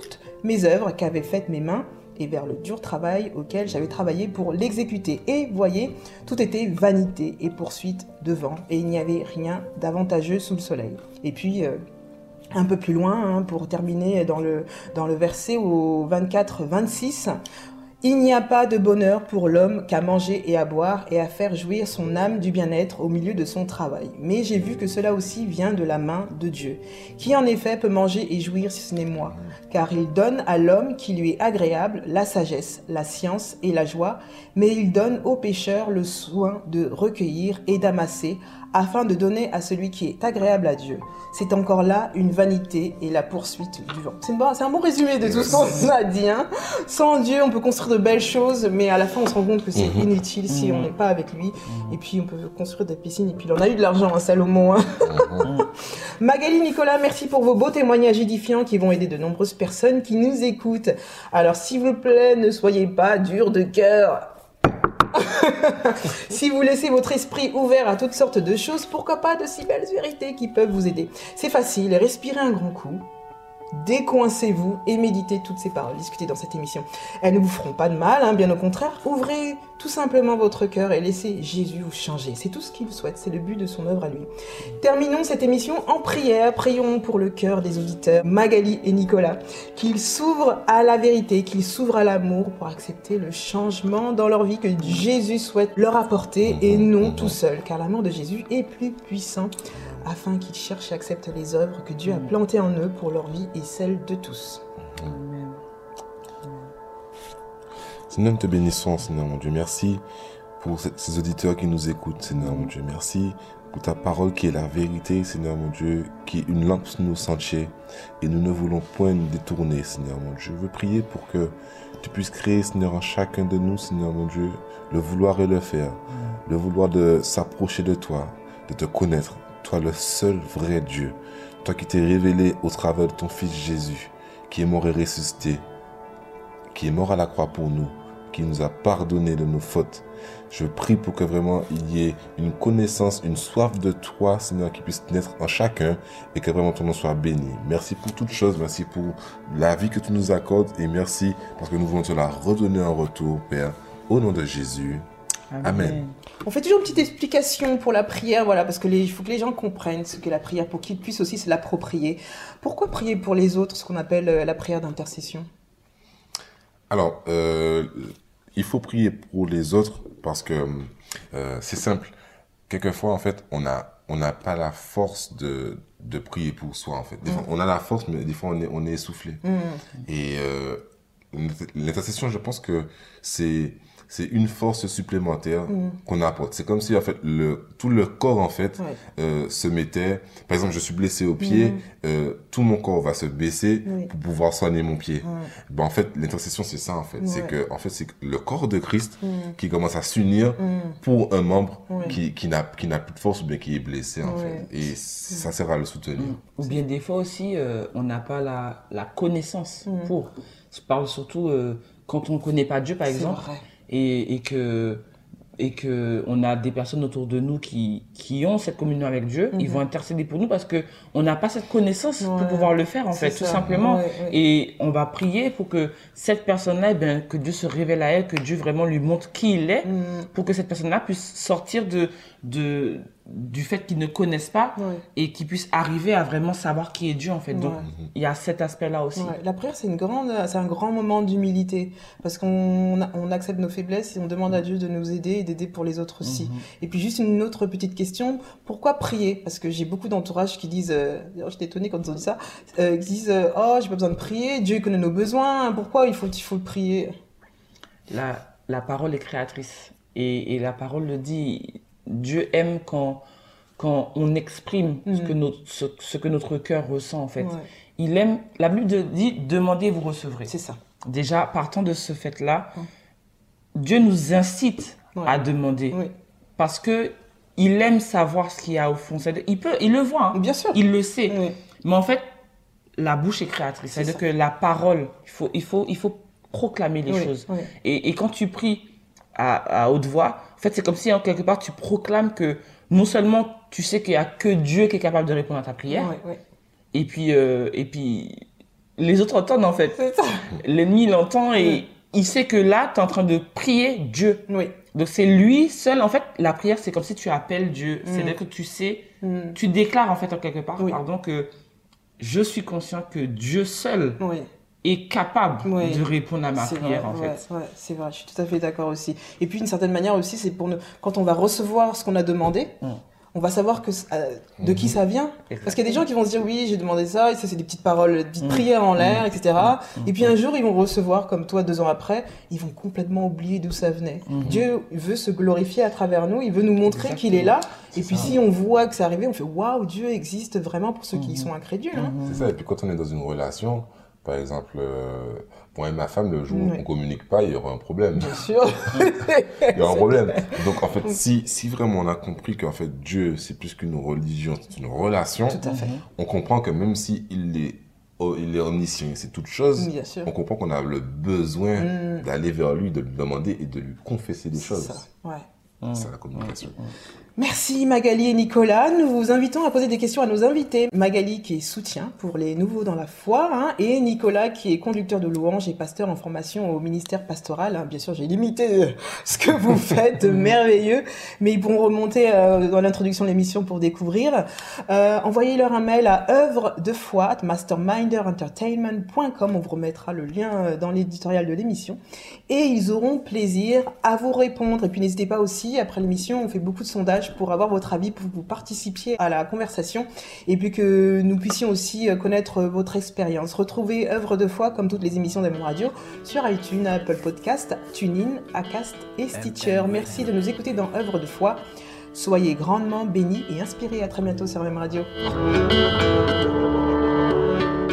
mes œuvres qu'avaient faites mes mains et vers le dur travail auquel j'avais travaillé pour l'exécuter. Et voyez, tout était vanité et poursuite de vent, et il n'y avait rien d'avantageux sous le soleil. Et puis, un peu plus loin, pour terminer dans le verset au 24-26, il n'y a pas de bonheur pour l'homme qu'à manger et à boire et à faire jouir son âme du bien-être au milieu de son travail. Mais j'ai vu que cela aussi vient de la main de Dieu. Qui en effet peut manger et jouir si ce n'est moi? Car il donne à l'homme qui lui est agréable la sagesse, la science et la joie, mais il donne aux pécheurs le soin de recueillir et d'amasser, afin de donner à celui qui est agréable à Dieu. C'est encore là une vanité et la poursuite du vent. C'est un bon résumé de tout ce qu'on a dit. Sans Dieu, on peut construire de belles choses, mais à la fin, on se rend compte que c'est inutile si on n'est pas avec lui. Et puis, on peut construire des piscines. Et puis, on a eu de l'argent, Salomon. Magali, Nicolas, merci pour vos beaux témoignages édifiants qui vont aider de nombreuses personnes qui nous écoutent. Alors, s'il vous plaît, ne soyez pas durs de cœur. Si vous laissez votre esprit ouvert à toutes sortes de choses, pourquoi pas de si belles vérités qui peuvent vous aider. C'est facile, respirez un grand coup, décoincez-vous et méditez toutes ces paroles discutées dans cette émission. Elles ne vous feront pas de mal, bien au contraire. Ouvrez tout simplement votre cœur et laissez Jésus vous changer. C'est tout ce qu'il souhaite, c'est le but de son œuvre à lui. Terminons cette émission en prière. Prions pour le cœur des auditeurs, Magali et Nicolas, qu'ils s'ouvrent à la vérité, qu'ils s'ouvrent à l'amour pour accepter le changement dans leur vie que Jésus souhaite leur apporter et non tout seul, car l'amour de Jésus est plus puissant, afin qu'ils cherchent et acceptent les œuvres que Dieu a plantées en eux pour leur vie et celle de tous. Amen. Seigneur, nous te bénissons, Seigneur mon Dieu. Merci pour ces auditeurs qui nous écoutent, Seigneur mon Dieu. Merci pour ta parole qui est la vérité, Seigneur mon Dieu, qui est une lampe sur nos sentiers. Et nous ne voulons point nous détourner, Seigneur mon Dieu. Je veux prier pour que tu puisses créer, Seigneur, en chacun de nous, Seigneur mon Dieu, le vouloir et le faire. Le vouloir de s'approcher de toi, de te connaître. Toi, le seul vrai Dieu. Toi qui t'es révélé au travers de ton Fils Jésus, qui est mort et ressuscité, qui est mort à la croix pour nous, qui nous a pardonné de nos fautes. Je prie pour que vraiment il y ait une connaissance, une soif de toi, Seigneur, qui puisse naître en chacun et que vraiment ton nom soit béni. Merci pour toutes choses, merci pour la vie que tu nous accordes et merci parce que nous voulons te la redonner en retour, Père, au nom de Jésus. Amen. On fait toujours une petite explication pour la prière, voilà, parce que il faut que les gens comprennent ce qu'est la prière pour qu'ils puissent aussi se l'approprier. Pourquoi prier pour les autres, ce qu'on appelle la prière d'intercession? Alors, il faut prier pour les autres parce que c'est simple. Quelquefois, en fait, on n'a pas la force de prier pour soi, en fait. Des fois, on a la force, mais des fois, on est essoufflé. Et l'intercession, je pense que c'est une force supplémentaire qu'on apporte. C'est comme si, en fait, tout le corps, en fait, se mettait... Par exemple, je suis blessé au pied, tout mon corps va se baisser pour pouvoir soigner mon pied. Ben, en fait, l'intercession, c'est ça, en fait. C'est que, en fait, c'est le corps de Christ qui commence à s'unir pour un membre qui n'a plus de force ou bien qui est blessé, en fait. Et ça sert à le soutenir. Ou bien, des fois aussi, on n'a pas la connaissance pour... Je parle surtout quand on ne connaît pas Dieu, par exemple. Vrai. Et que on a des personnes autour de nous qui ont cette communion avec Dieu, ils vont intercéder pour nous parce que on n'a pas cette connaissance pour pouvoir le faire, en fait, tout simplement. Et on va prier pour que cette personne-là, que Dieu se révèle à elle, que Dieu vraiment lui montre qui il est, pour que cette personne-là puisse sortir du fait qu'ils ne connaissent pas et qu'ils puissent arriver à vraiment savoir qui est Dieu, en fait. Donc, il y a cet aspect-là aussi. La prière, c'est un grand moment d'humilité parce qu'on accepte nos faiblesses et on demande à Dieu de nous aider et d'aider pour les autres aussi. Et puis, juste une autre petite question. Pourquoi prier? Parce que j'ai beaucoup d'entourages qui disent, d'ailleurs, j'étais étonnée quand ils ont dit ça, qui disent, oh, j'ai pas besoin de prier, Dieu connaît nos besoins, pourquoi il faut prier? La parole est créatrice et la parole le dit. Dieu aime quand on exprime ce que notre cœur ressent, en fait. Il aime, la Bible dit, demandez, vous recevrez. C'est ça. Déjà, partant de ce fait-là, Dieu nous incite à demander. Parce que il aime savoir ce qu'il y a au fond. Il le voit, hein. Bien sûr. Il le sait. Mais en fait, la bouche est créatrice. C'est-à-dire que la parole, il faut proclamer les choses. Et quand tu pries à haute voix, en fait, c'est comme si, en quelque part, tu proclames que non seulement tu sais qu'il n'y a que Dieu qui est capable de répondre à ta prière, et puis les autres entendent en fait. C'est ça. L'ennemi, il entend et il sait que là, tu es en train de prier Dieu. Oui. Donc c'est lui seul. En fait, la prière, c'est comme si tu appelles Dieu. C'est-à-dire que tu sais, tu déclares en fait en quelque part, pardon, que je suis conscient que Dieu seul est capable de répondre à ma prière en fait. Ouais, c'est vrai, je suis tout à fait d'accord aussi. Et puis d'une certaine manière aussi, c'est pour nous, quand on va recevoir ce qu'on a demandé, on va savoir que, de qui ça vient. Parce qu'il y a des gens qui vont se dire, oui, j'ai demandé ça, et ça c'est des petites paroles, des petites prières en l'air, etc. Et puis un jour, ils vont recevoir, comme toi, 2 ans après, ils vont complètement oublier d'où ça venait. Dieu veut se glorifier à travers nous, il veut nous montrer qu'il est là. Et puis si on voit que c'est arrivé, on fait, waouh, Dieu existe vraiment pour ceux qui sont incrédules. Hein. C'est ça, et puis quand on est dans une relation, par exemple, moi et ma femme, le jour où on ne communique pas, il y aura un problème. Bien sûr. Il y aura un problème. Donc, en fait, si vraiment on a compris qu'en fait, Dieu, c'est plus qu'une religion, c'est une relation, tout à fait. On comprend que même s'il est omniscient, c'est toute chose, on comprend qu'on a le besoin d'aller vers lui, de lui demander et de lui confesser des choses. C'est la communication. Merci Magali et Nicolas. Nous vous invitons à poser des questions à nos invités. Magali qui est soutien pour les nouveaux dans la foi, et Nicolas qui est conducteur de louanges et pasteur en formation au ministère pastoral. Bien sûr, j'ai limité ce que vous faites, merveilleux, mais ils pourront remonter dans l'introduction de l'émission pour découvrir. Envoyez-leur un mail à oeuvredefoi@masterminderentertainment.com. On vous remettra le lien dans l'éditorial de l'émission et ils auront plaisir à vous répondre. Et puis n'hésitez pas aussi, après l'émission, on fait beaucoup de sondages pour avoir votre avis, pour que vous participiez à la conversation et puis que nous puissions aussi connaître votre expérience. Retrouvez Œuvre de foi comme toutes les émissions d'Aimon Radio sur iTunes, Apple Podcast, TuneIn, Acast et Stitcher. Merci de nous écouter dans Œuvre de foi. Soyez grandement bénis et inspirés. À très bientôt sur Aimon Radio.